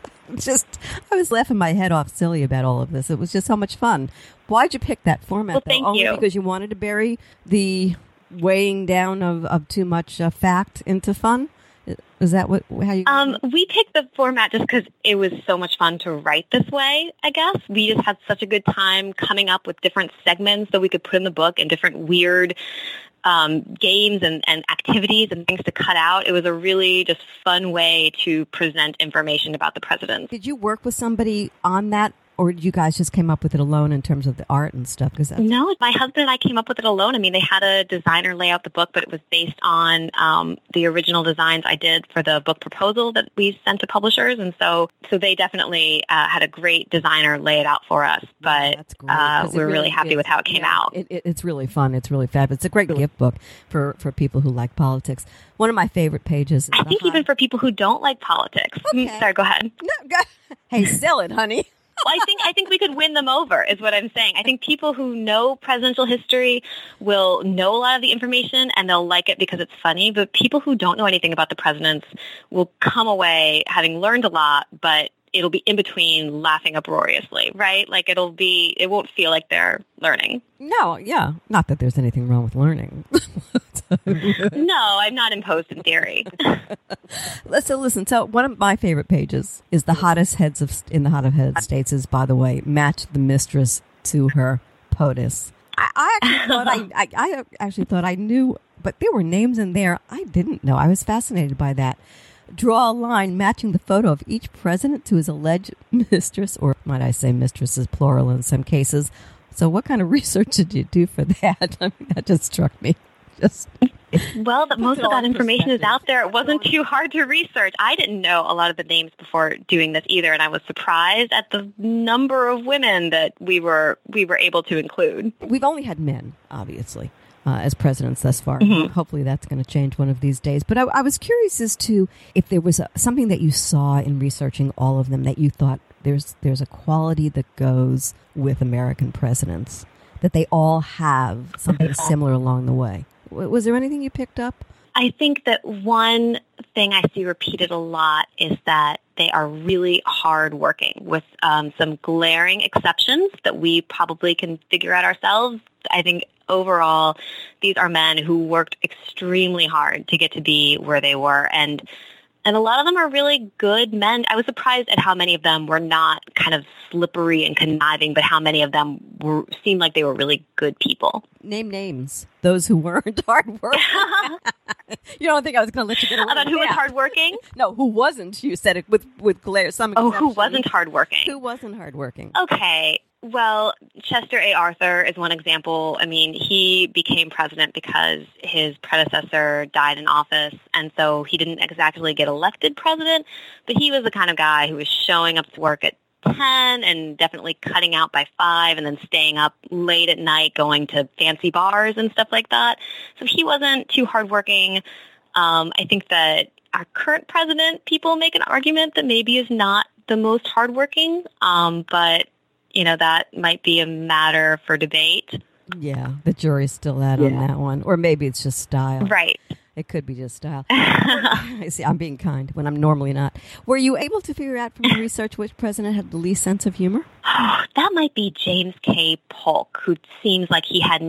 I was laughing my head off silly about all of this. It was just so much fun. Why'd you pick that format? Well, thank you. Only because you wanted to bury the weighing down of too much fact into fun? Is that how you? We picked the format just because it was so much fun to write this way, I guess. We just had such a good time coming up with different segments that we could put in the book and different weird games and activities and things to cut out. It was a really just fun way to present information about the president. Did you work with somebody on that, or did you guys just came up with it alone in terms of the art and stuff? No, my husband and I came up with it alone. I mean, they had a designer lay out the book, but it was based on the original designs I did for the book proposal that we sent to publishers. And so they definitely had a great designer lay it out for us. But we're really happy with how it came out. It's really fun. It's really fabulous. It's a great gift book for people who like politics. One of my favorite pages. I think even for people who don't like politics. Okay. Sorry, go ahead. No, hey, sell it, honey. Well, I think we could win them over, is what I'm saying. I think people who know presidential history will know a lot of the information and they'll like it because it's funny. But people who don't know anything about the presidents will come away having learned a lot, but it'll be in between laughing uproariously, right? Like it won't feel like they're learning. No, yeah. Not that there's anything wrong with learning. No, I'm not imposed in theory. Listen. So one of my favorite pages is the hottest heads in the hottest head states is, by the way, match the mistress to her POTUS. I actually thought I knew, but there were names in there I didn't know. I was fascinated by that. Draw a line matching the photo of each president to his alleged mistress, or might I say mistresses, plural in some cases. So what kind of research did you do for that? I mean, that just struck me. Well, most of that information is out there. It wasn't too hard to research. I didn't know a lot of the names before doing this either, and I was surprised at the number of women that we were able to include. We've only had men, obviously, as presidents thus far. Mm-hmm. Hopefully that's going to change one of these days. But I was curious as to if there was something that you saw in researching all of them that you thought there's a quality that goes with American presidents, that they all have something similar along the way. Was there anything you picked up? I think that one thing I see repeated a lot is that they are really hardworking, with some glaring exceptions that we probably can figure out ourselves. I think overall, these are men who worked extremely hard to get to be where they were, and a lot of them are really good men. I was surprised at how many of them were not kind of slippery and conniving, but how many of them seemed like they were really good people. Name names. Those who weren't hardworking. You don't think I was going to let you get away About with who was that. hardworking? No, who wasn't. You said it with glare. Some who exceptions. wasn't hardworking? Who wasn't hardworking? Okay. Well, Chester A. Arthur is one example. I mean, he became president because his predecessor died in office, and so he didn't exactly get elected president, but he was the kind of guy who was showing up to work at 10 and definitely cutting out by 5 and then staying up late at night going to fancy bars and stuff like that. So he wasn't too hardworking. I think that our current president, people make an argument that maybe is not the most hardworking, but, that might be a matter for debate. Yeah, the jury's still out on that one. Or maybe it's just style. Right. It could be just style. I see, I'm being kind when I'm normally not. Were you able to figure out from the research which president had the least sense of humor? That might be James K. Polk, who seems like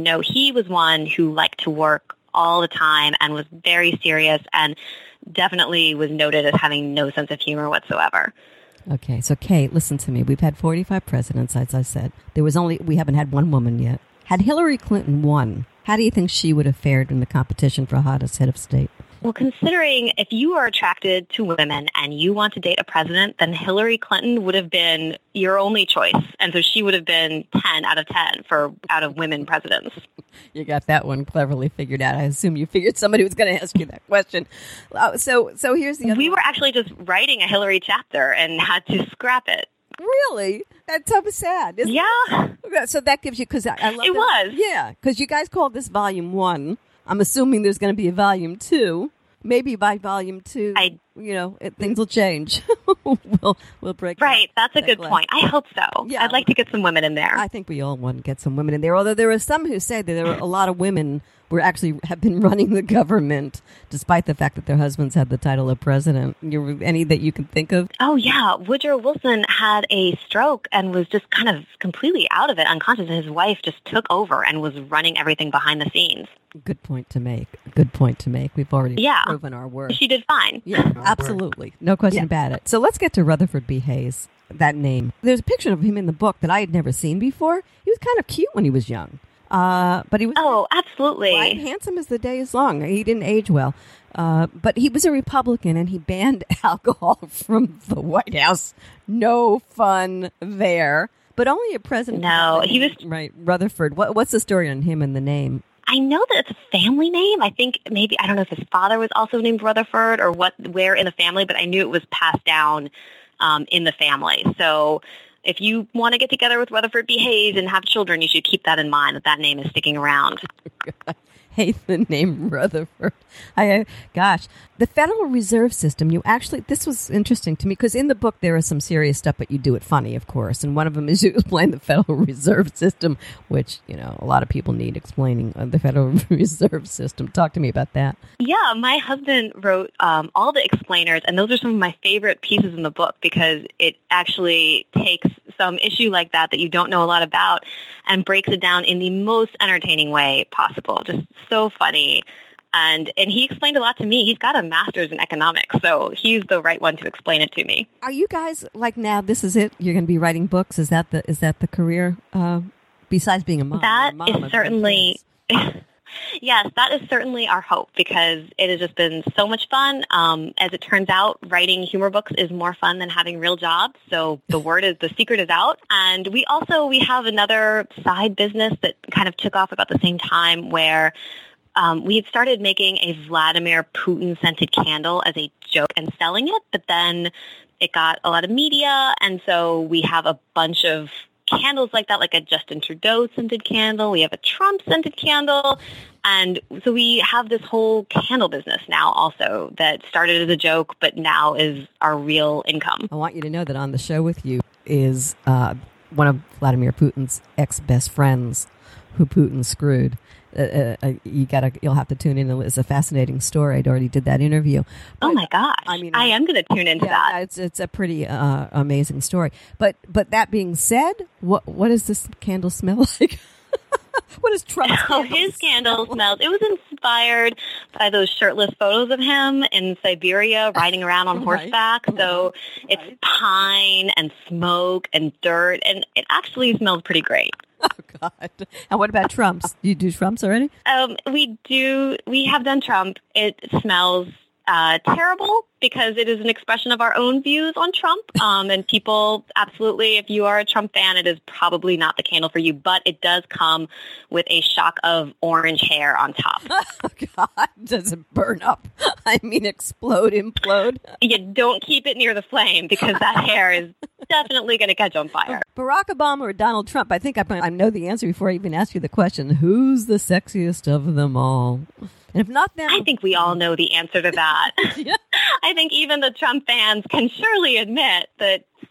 he was one who liked to work all the time and was very serious and definitely was noted as having no sense of humor whatsoever. Okay, so Kate, listen to me. We've had 45 presidents, as I said. We haven't had one woman yet. Had Hillary Clinton won, how do you think she would have fared in the competition for hottest head of state? Well, considering if you are attracted to women and you want to date a president, then Hillary Clinton would have been your only choice. And so she would have been 10 out of 10 out of women presidents. You got that one cleverly figured out. I assume you figured somebody was going to ask you that question. So here's the other We were actually just writing a Hillary chapter and had to scrap it. Really? That's so sad. Isn't it? So that gives you, because I love it. Was. Yeah, because you guys called this volume 1. I'm assuming there's going to be a volume 2. Maybe by volume 2, things will change. we'll break. Right, that's a good point. I hope so. Yeah. I'd like to get some women in there. I think we all want to get some women in there. Although there are some who say that there are a lot of women who have been running the government, despite the fact that their husbands had the title of president. Any that you can think of? Oh yeah, Woodrow Wilson had a stroke and was just kind of completely out of it, unconscious, and his wife just took over and was running everything behind the scenes. Good point to make. We've already proven our worth. She did fine. Yeah, absolutely. No question about it. So let's get to Rutherford B. Hayes, that name. There's a picture of him in the book that I had never seen before. He was kind of cute when he was young. But he was... Oh, absolutely. Right? Handsome as the day is long. He didn't age well. But he was a Republican, and he banned alcohol from the White House. No fun there. But only a president... No, he was... Right, Rutherford. What's the story on him and the name? I know that it's a family name. I think maybe, I don't know if his father was also named Rutherford or where in the family, but I knew it was passed down in the family. So if you want to get together with Rutherford B. Hayes and have children, you should keep that in mind, that name is sticking around. I hate the name Rutherford. The Federal Reserve System, this was interesting to me because in the book there is some serious stuff, but you do it funny, of course. And one of them is you explain the Federal Reserve System, which, a lot of people need explaining the Federal Reserve System. Talk to me about that. Yeah, my husband wrote all the explainers, and those are some of my favorite pieces in the book because it actually takes some issue like that you don't know a lot about and breaks it down in the most entertaining way possible. Just so funny. And he explained a lot to me. He's got a master's in economics, so he's the right one to explain it to me. Are you guys, now, this is it? You're going to be writing books? Is that the career, besides being a mom? That is certainly... Yes, that is certainly our hope because it has just been so much fun. As it turns out, writing humor books is more fun than having real jobs. So the secret is out. And we have another side business that kind of took off about the same time where we had started making a Vladimir Putin scented candle as a joke and selling it, but then it got a lot of media. And so we have a bunch of candles like that, like a Justin Trudeau scented candle. We have a Trump scented candle. And so we have this whole candle business now also that started as a joke, but now is our real income. I want you to know that on the show with you is one of Vladimir Putin's ex-best friends who Putin screwed. You'll have to tune in. It's a fascinating story. I already did that interview. But, oh my gosh! I am going to tune into that. It's a pretty amazing story. But that being said, what does this candle smell like? What does Trump's candle his candle smells? It was inspired by those shirtless photos of him in Siberia riding around on horseback. So it's pine and smoke and dirt, and it actually smells pretty great. Oh, God. And what about Trump's? Do you do Trump's already? We do. We have done Trump. It smells terrible because it is an expression of our own views on Trump. And people, absolutely, if you are a Trump fan, it is probably not the candle for you. But it does come with a shock of orange hair on top. Oh, God. Does it burn up? I mean, explode, implode? You don't keep it near the flame because that hair is definitely going to catch on fire. Barack Obama or Donald Trump? I think I know the answer before I even ask you the question. Who's the sexiest of them all? And if not them... I think we all know the answer to that. Yeah. I think even the Trump fans can surely admit that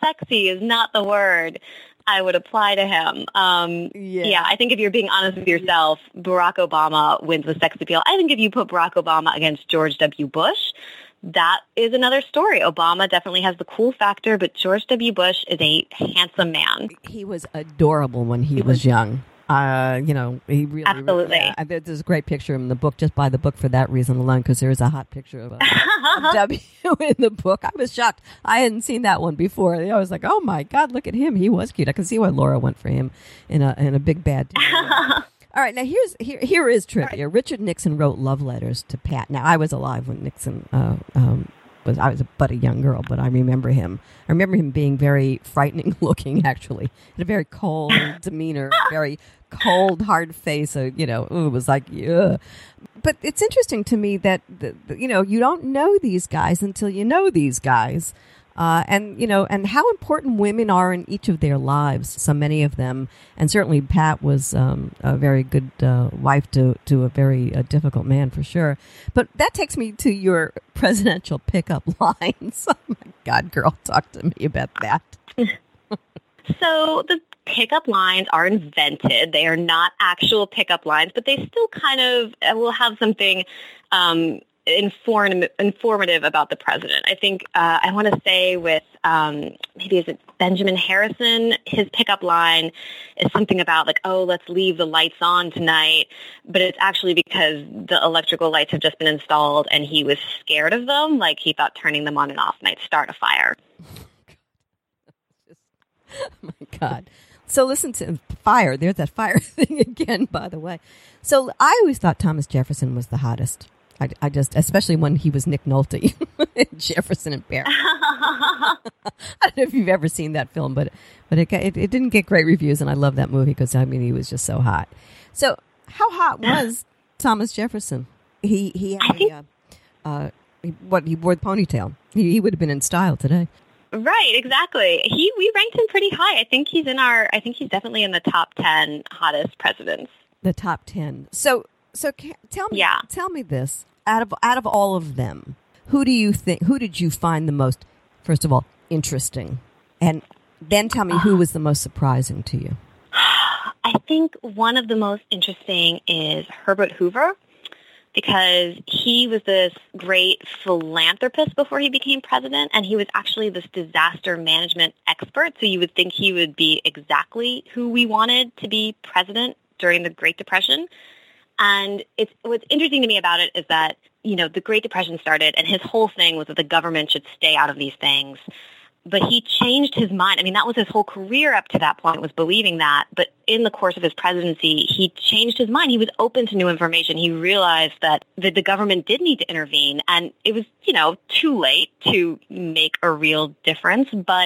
sexy is not the word I would apply to him. Yeah, I think if you're being honest with yourself, Barack Obama wins with sex appeal. I think if you put Barack Obama against George W. Bush, that is another story. Obama definitely has the cool factor, but George W. Bush is a handsome man. He was adorable when he was young. He really absolutely. There's a great picture in the book. Just buy the book for that reason alone, because there is a hot picture of W in the book. I was shocked. I hadn't seen that one before. I was like, oh my God, look at him. He was cute. I can see why Laura went for him in a big bad deal. All right, now here is trivia. Right. Richard Nixon wrote love letters to Pat. Now, I was alive when Nixon I was but a young girl, but I remember him. I remember him being very frightening looking, actually. He had a very cold demeanor, very cold, hard face. So, it was like, ugh. But it's interesting to me that, you don't know these guys until you know these guys. And how important women are in each of their lives, so many of them. And certainly Pat was a very good wife to a very difficult man, for sure. But that takes me to your presidential pickup lines. Oh, my God, girl, talk to me about that. So the pickup lines are invented. They are not actual pickup lines, but they still kind of will have something informative about the president. I think I want to say with maybe is it Benjamin Harrison, his pickup line is something about like, oh, let's leave the lights on tonight, but it's actually because the electrical lights have just been installed and he was scared of them, like he thought turning them on and off might start a fire. Oh my God. So listen to fire. There's that fire thing again, by the way. So I always thought Thomas Jefferson was the hottest. I just, especially when he was Nick Nolte in Jefferson and Bear. I don't know if you've ever seen that film, but it didn't get great reviews, and I love that movie because, he was just so hot. So how hot was Thomas Jefferson? He had he wore the ponytail. He would have been in style today. Right, exactly. We ranked him pretty high. I think he's definitely in the top 10 hottest presidents. The top 10. So tell me this. Out of all of them, who did you find the most, first of all, interesting? And then tell me who was the most surprising to you. I think one of the most interesting is Herbert Hoover, because he was this great philanthropist before he became president, and he was actually this disaster management expert. So you would think he would be exactly who we wanted to be president during the Great Depression. And what's interesting to me about it is that, the Great Depression started and his whole thing was that the government should stay out of these things. But he changed his mind. I mean, that was his whole career up to that point, was believing that. But in the course of his presidency, he changed his mind. He was open to new information. He realized that the government did need to intervene. And it was, too late to make a real difference. But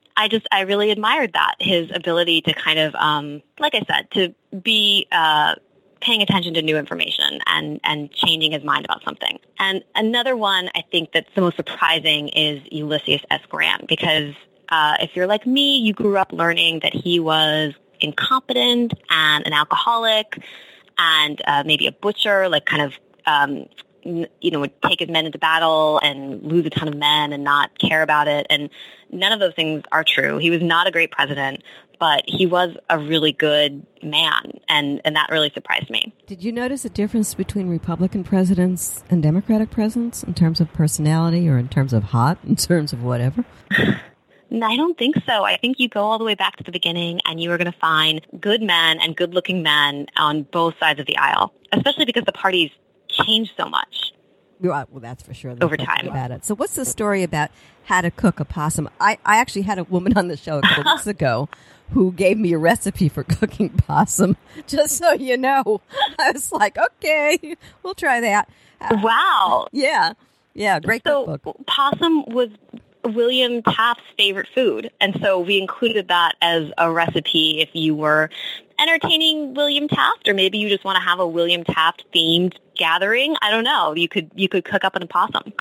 I really admired that, his ability to kind of, like I said, to be paying attention to new information and changing his mind about something. And another one I think that's the most surprising is Ulysses S. Grant, because if you're like me, you grew up learning that he was incompetent and an alcoholic and maybe a butcher, like kind of, would take his men into battle and lose a ton of men and not care about it. And none of those things are true. He was not a great president, but he was a really good man, and that really surprised me. Did you notice a difference between Republican presidents and Democratic presidents in terms of personality or in terms of hot, in terms of whatever? No, I don't think so. I think you go all the way back to the beginning and you are going to find good men and good-looking men on both sides of the aisle, especially because the parties changed so much. Well, that's for sure. Over time. About it. So what's the story about how to cook a possum? I actually had a woman on the show a couple weeks ago who gave me a recipe for cooking possum, just so you know. I was like, okay, we'll try that. Wow. Yeah, great cookbook. So possum was William Taft's favorite food, and so we included that as a recipe if you were entertaining William Taft, or maybe you just want to have a William Taft themed gathering. I don't know. You could cook up an opossum.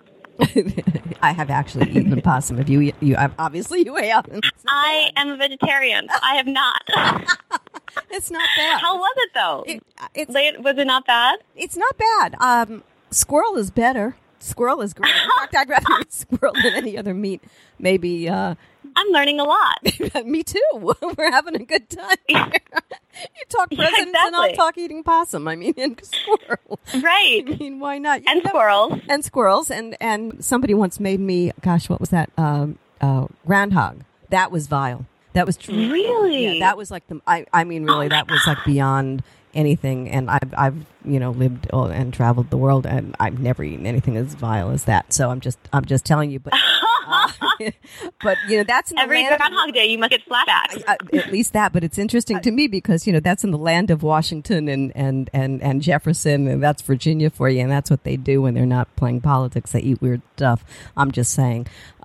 I have actually eaten a possum. Have you obviously you haven't. I am a vegetarian. I have not. It's not bad. How was it though? Was it not bad? It's not bad. Squirrel is better. Squirrel is great. In fact, I'd rather eat squirrel than any other meat. Maybe I'm learning a lot. Me too. We're having a good time here. You talk presidents and I'll talk eating possum. I mean, and squirrels. Right. I mean, why not? And squirrels. And squirrels. And somebody once made me, gosh, what was that? Groundhog. That was vile. That was true. Really? Yeah, that was like I mean, really, that was like beyond anything. And I've lived and traveled the world, and I've never eaten anything as vile as that. So I'm just telling you. But but that's in the every Groundhog Day you must get flashbacks. At least that. But it's interesting to me because that's in the land of Washington and Jefferson, and that's Virginia for you, and that's what they do when they're not playing politics. They eat weird stuff. I'm just saying.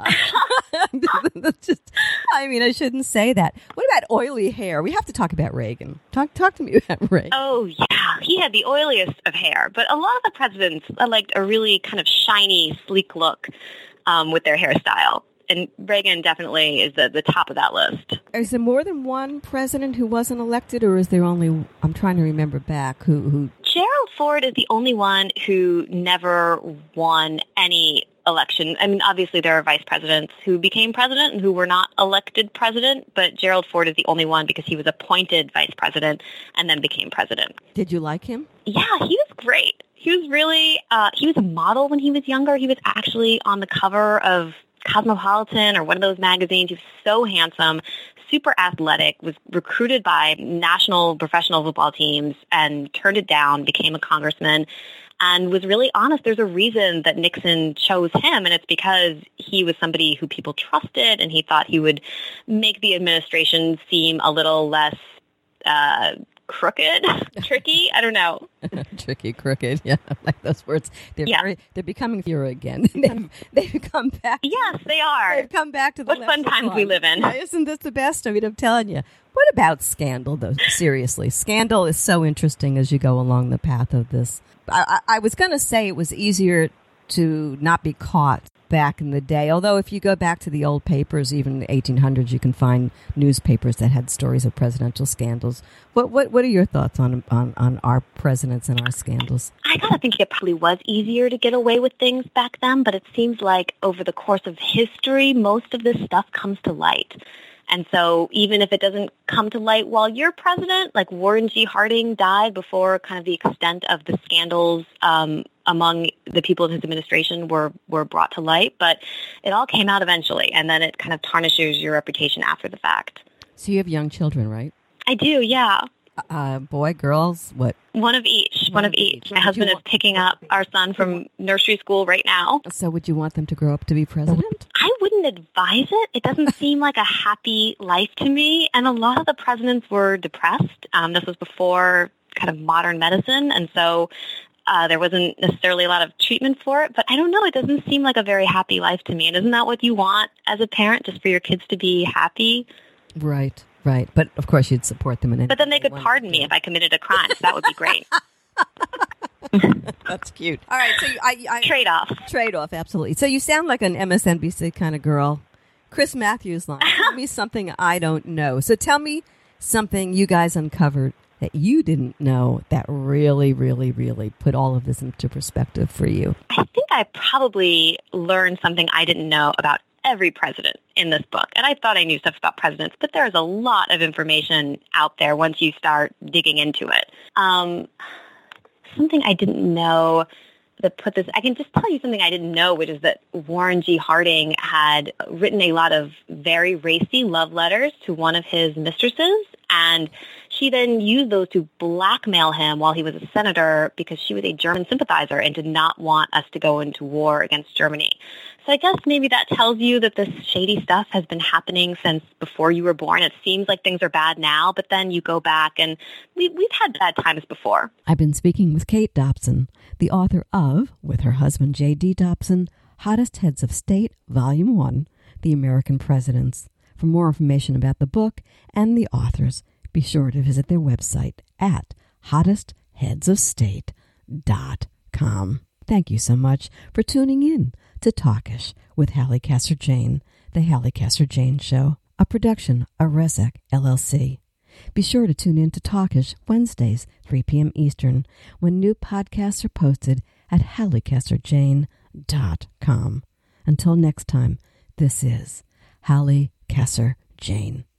I shouldn't say that. What about oily hair? We have to talk about Reagan. Talk to me about Reagan. Oh, yeah. He had the oiliest of hair. But a lot of the presidents liked a really kind of shiny, sleek look with their hairstyle. And Reagan definitely is the top of that list. Is there more than one president who wasn't elected, or is there only, I'm trying to remember back, who? Gerald Ford is the only one who never won any election. I mean, obviously there are vice presidents who became president and who were not elected president, but Gerald Ford is the only one because he was appointed vice president and then became president. Did you like him? Yeah, he was great. He was really, he was a model when he was younger. He was actually on the cover of Cosmopolitan or one of those magazines. He was so handsome, super athletic, was recruited by national professional football teams and turned it down, became a congressman, and was really honest. There's a reason that Nixon chose him, and it's because he was somebody who people trusted, and he thought he would make the administration seem a little less crooked, tricky. I don't know. Tricky, crooked. Yeah, I like those words. They're becoming fewer again. they've come back. Yes, they are. They've come back to the what fun times we live in. Yeah, isn't this the best? I mean, I'm telling you. What about scandal, though? Seriously, scandal is so interesting as you go along the path of this. I was going to say it was easier to not be caught back in the day. Although if you go back to the old papers, even the 1800s, you can find newspapers that had stories of presidential scandals. What are your thoughts on our presidents and our scandals? I gotta think it probably was easier to get away with things back then, but it seems like over the course of history, most of this stuff comes to light. And so even if it doesn't come to light while you're president, like Warren G. Harding died before kind of the extent of the scandals among the people in his administration were brought to light. But it all came out eventually, and then it kind of tarnishes your reputation after the fact. So you have young children, right? I do, yeah. Boy, girls, what? One of each. One of each. My husband is picking up our son from nursery school right now. So would you want them to grow up to be president? I wouldn't advise it. It doesn't seem like a happy life to me. And a lot of the presidents were depressed. This was before kind of modern medicine. And so there wasn't necessarily a lot of treatment for it. But I don't know. It doesn't seem like a very happy life to me. And isn't that what you want as a parent, just for your kids to be happy? Right. Right. But, of course, you'd support them in anything. But then they could pardon me if I committed a crime. So that would be great. That's cute. All right. So Trade-off. Trade-off, absolutely. So you sound like an MSNBC kind of girl. Chris Matthews line. Tell me something I don't know. So tell me something you guys uncovered that you didn't know that really, really, really put all of this into perspective for you. I think I probably learned something I didn't know about every president in this book. And I thought I knew stuff about presidents, but there's a lot of information out there once you start digging into it. Something I didn't know that put this, I can just tell you something I didn't know, which is that Warren G. Harding had written a lot of very racy love letters to one of his mistresses, and she then used those to blackmail him while he was a senator because she was a German sympathizer and did not want us to go into war against Germany. So I guess maybe that tells you that this shady stuff has been happening since before you were born. It seems like things are bad now, but then you go back and we've had bad times before. I've been speaking with Kate Dobson, the author of, with her husband J.D. Dobson, Hottest Heads of State, Volume 1, The American Presidents. For more information about the book and the authors, be sure to visit their website at hottestheadsofstate.com. Thank you so much for tuning in to Talkish with Hallie Castor-Jane, The Hallie Castor-Jane Show, a production of Resec, LLC. Be sure to tune in to Talkish Wednesdays, 3 p.m. Eastern, when new podcasts are posted at HallieCastorJane.com. Until next time, this is Hallie Kesser Jane.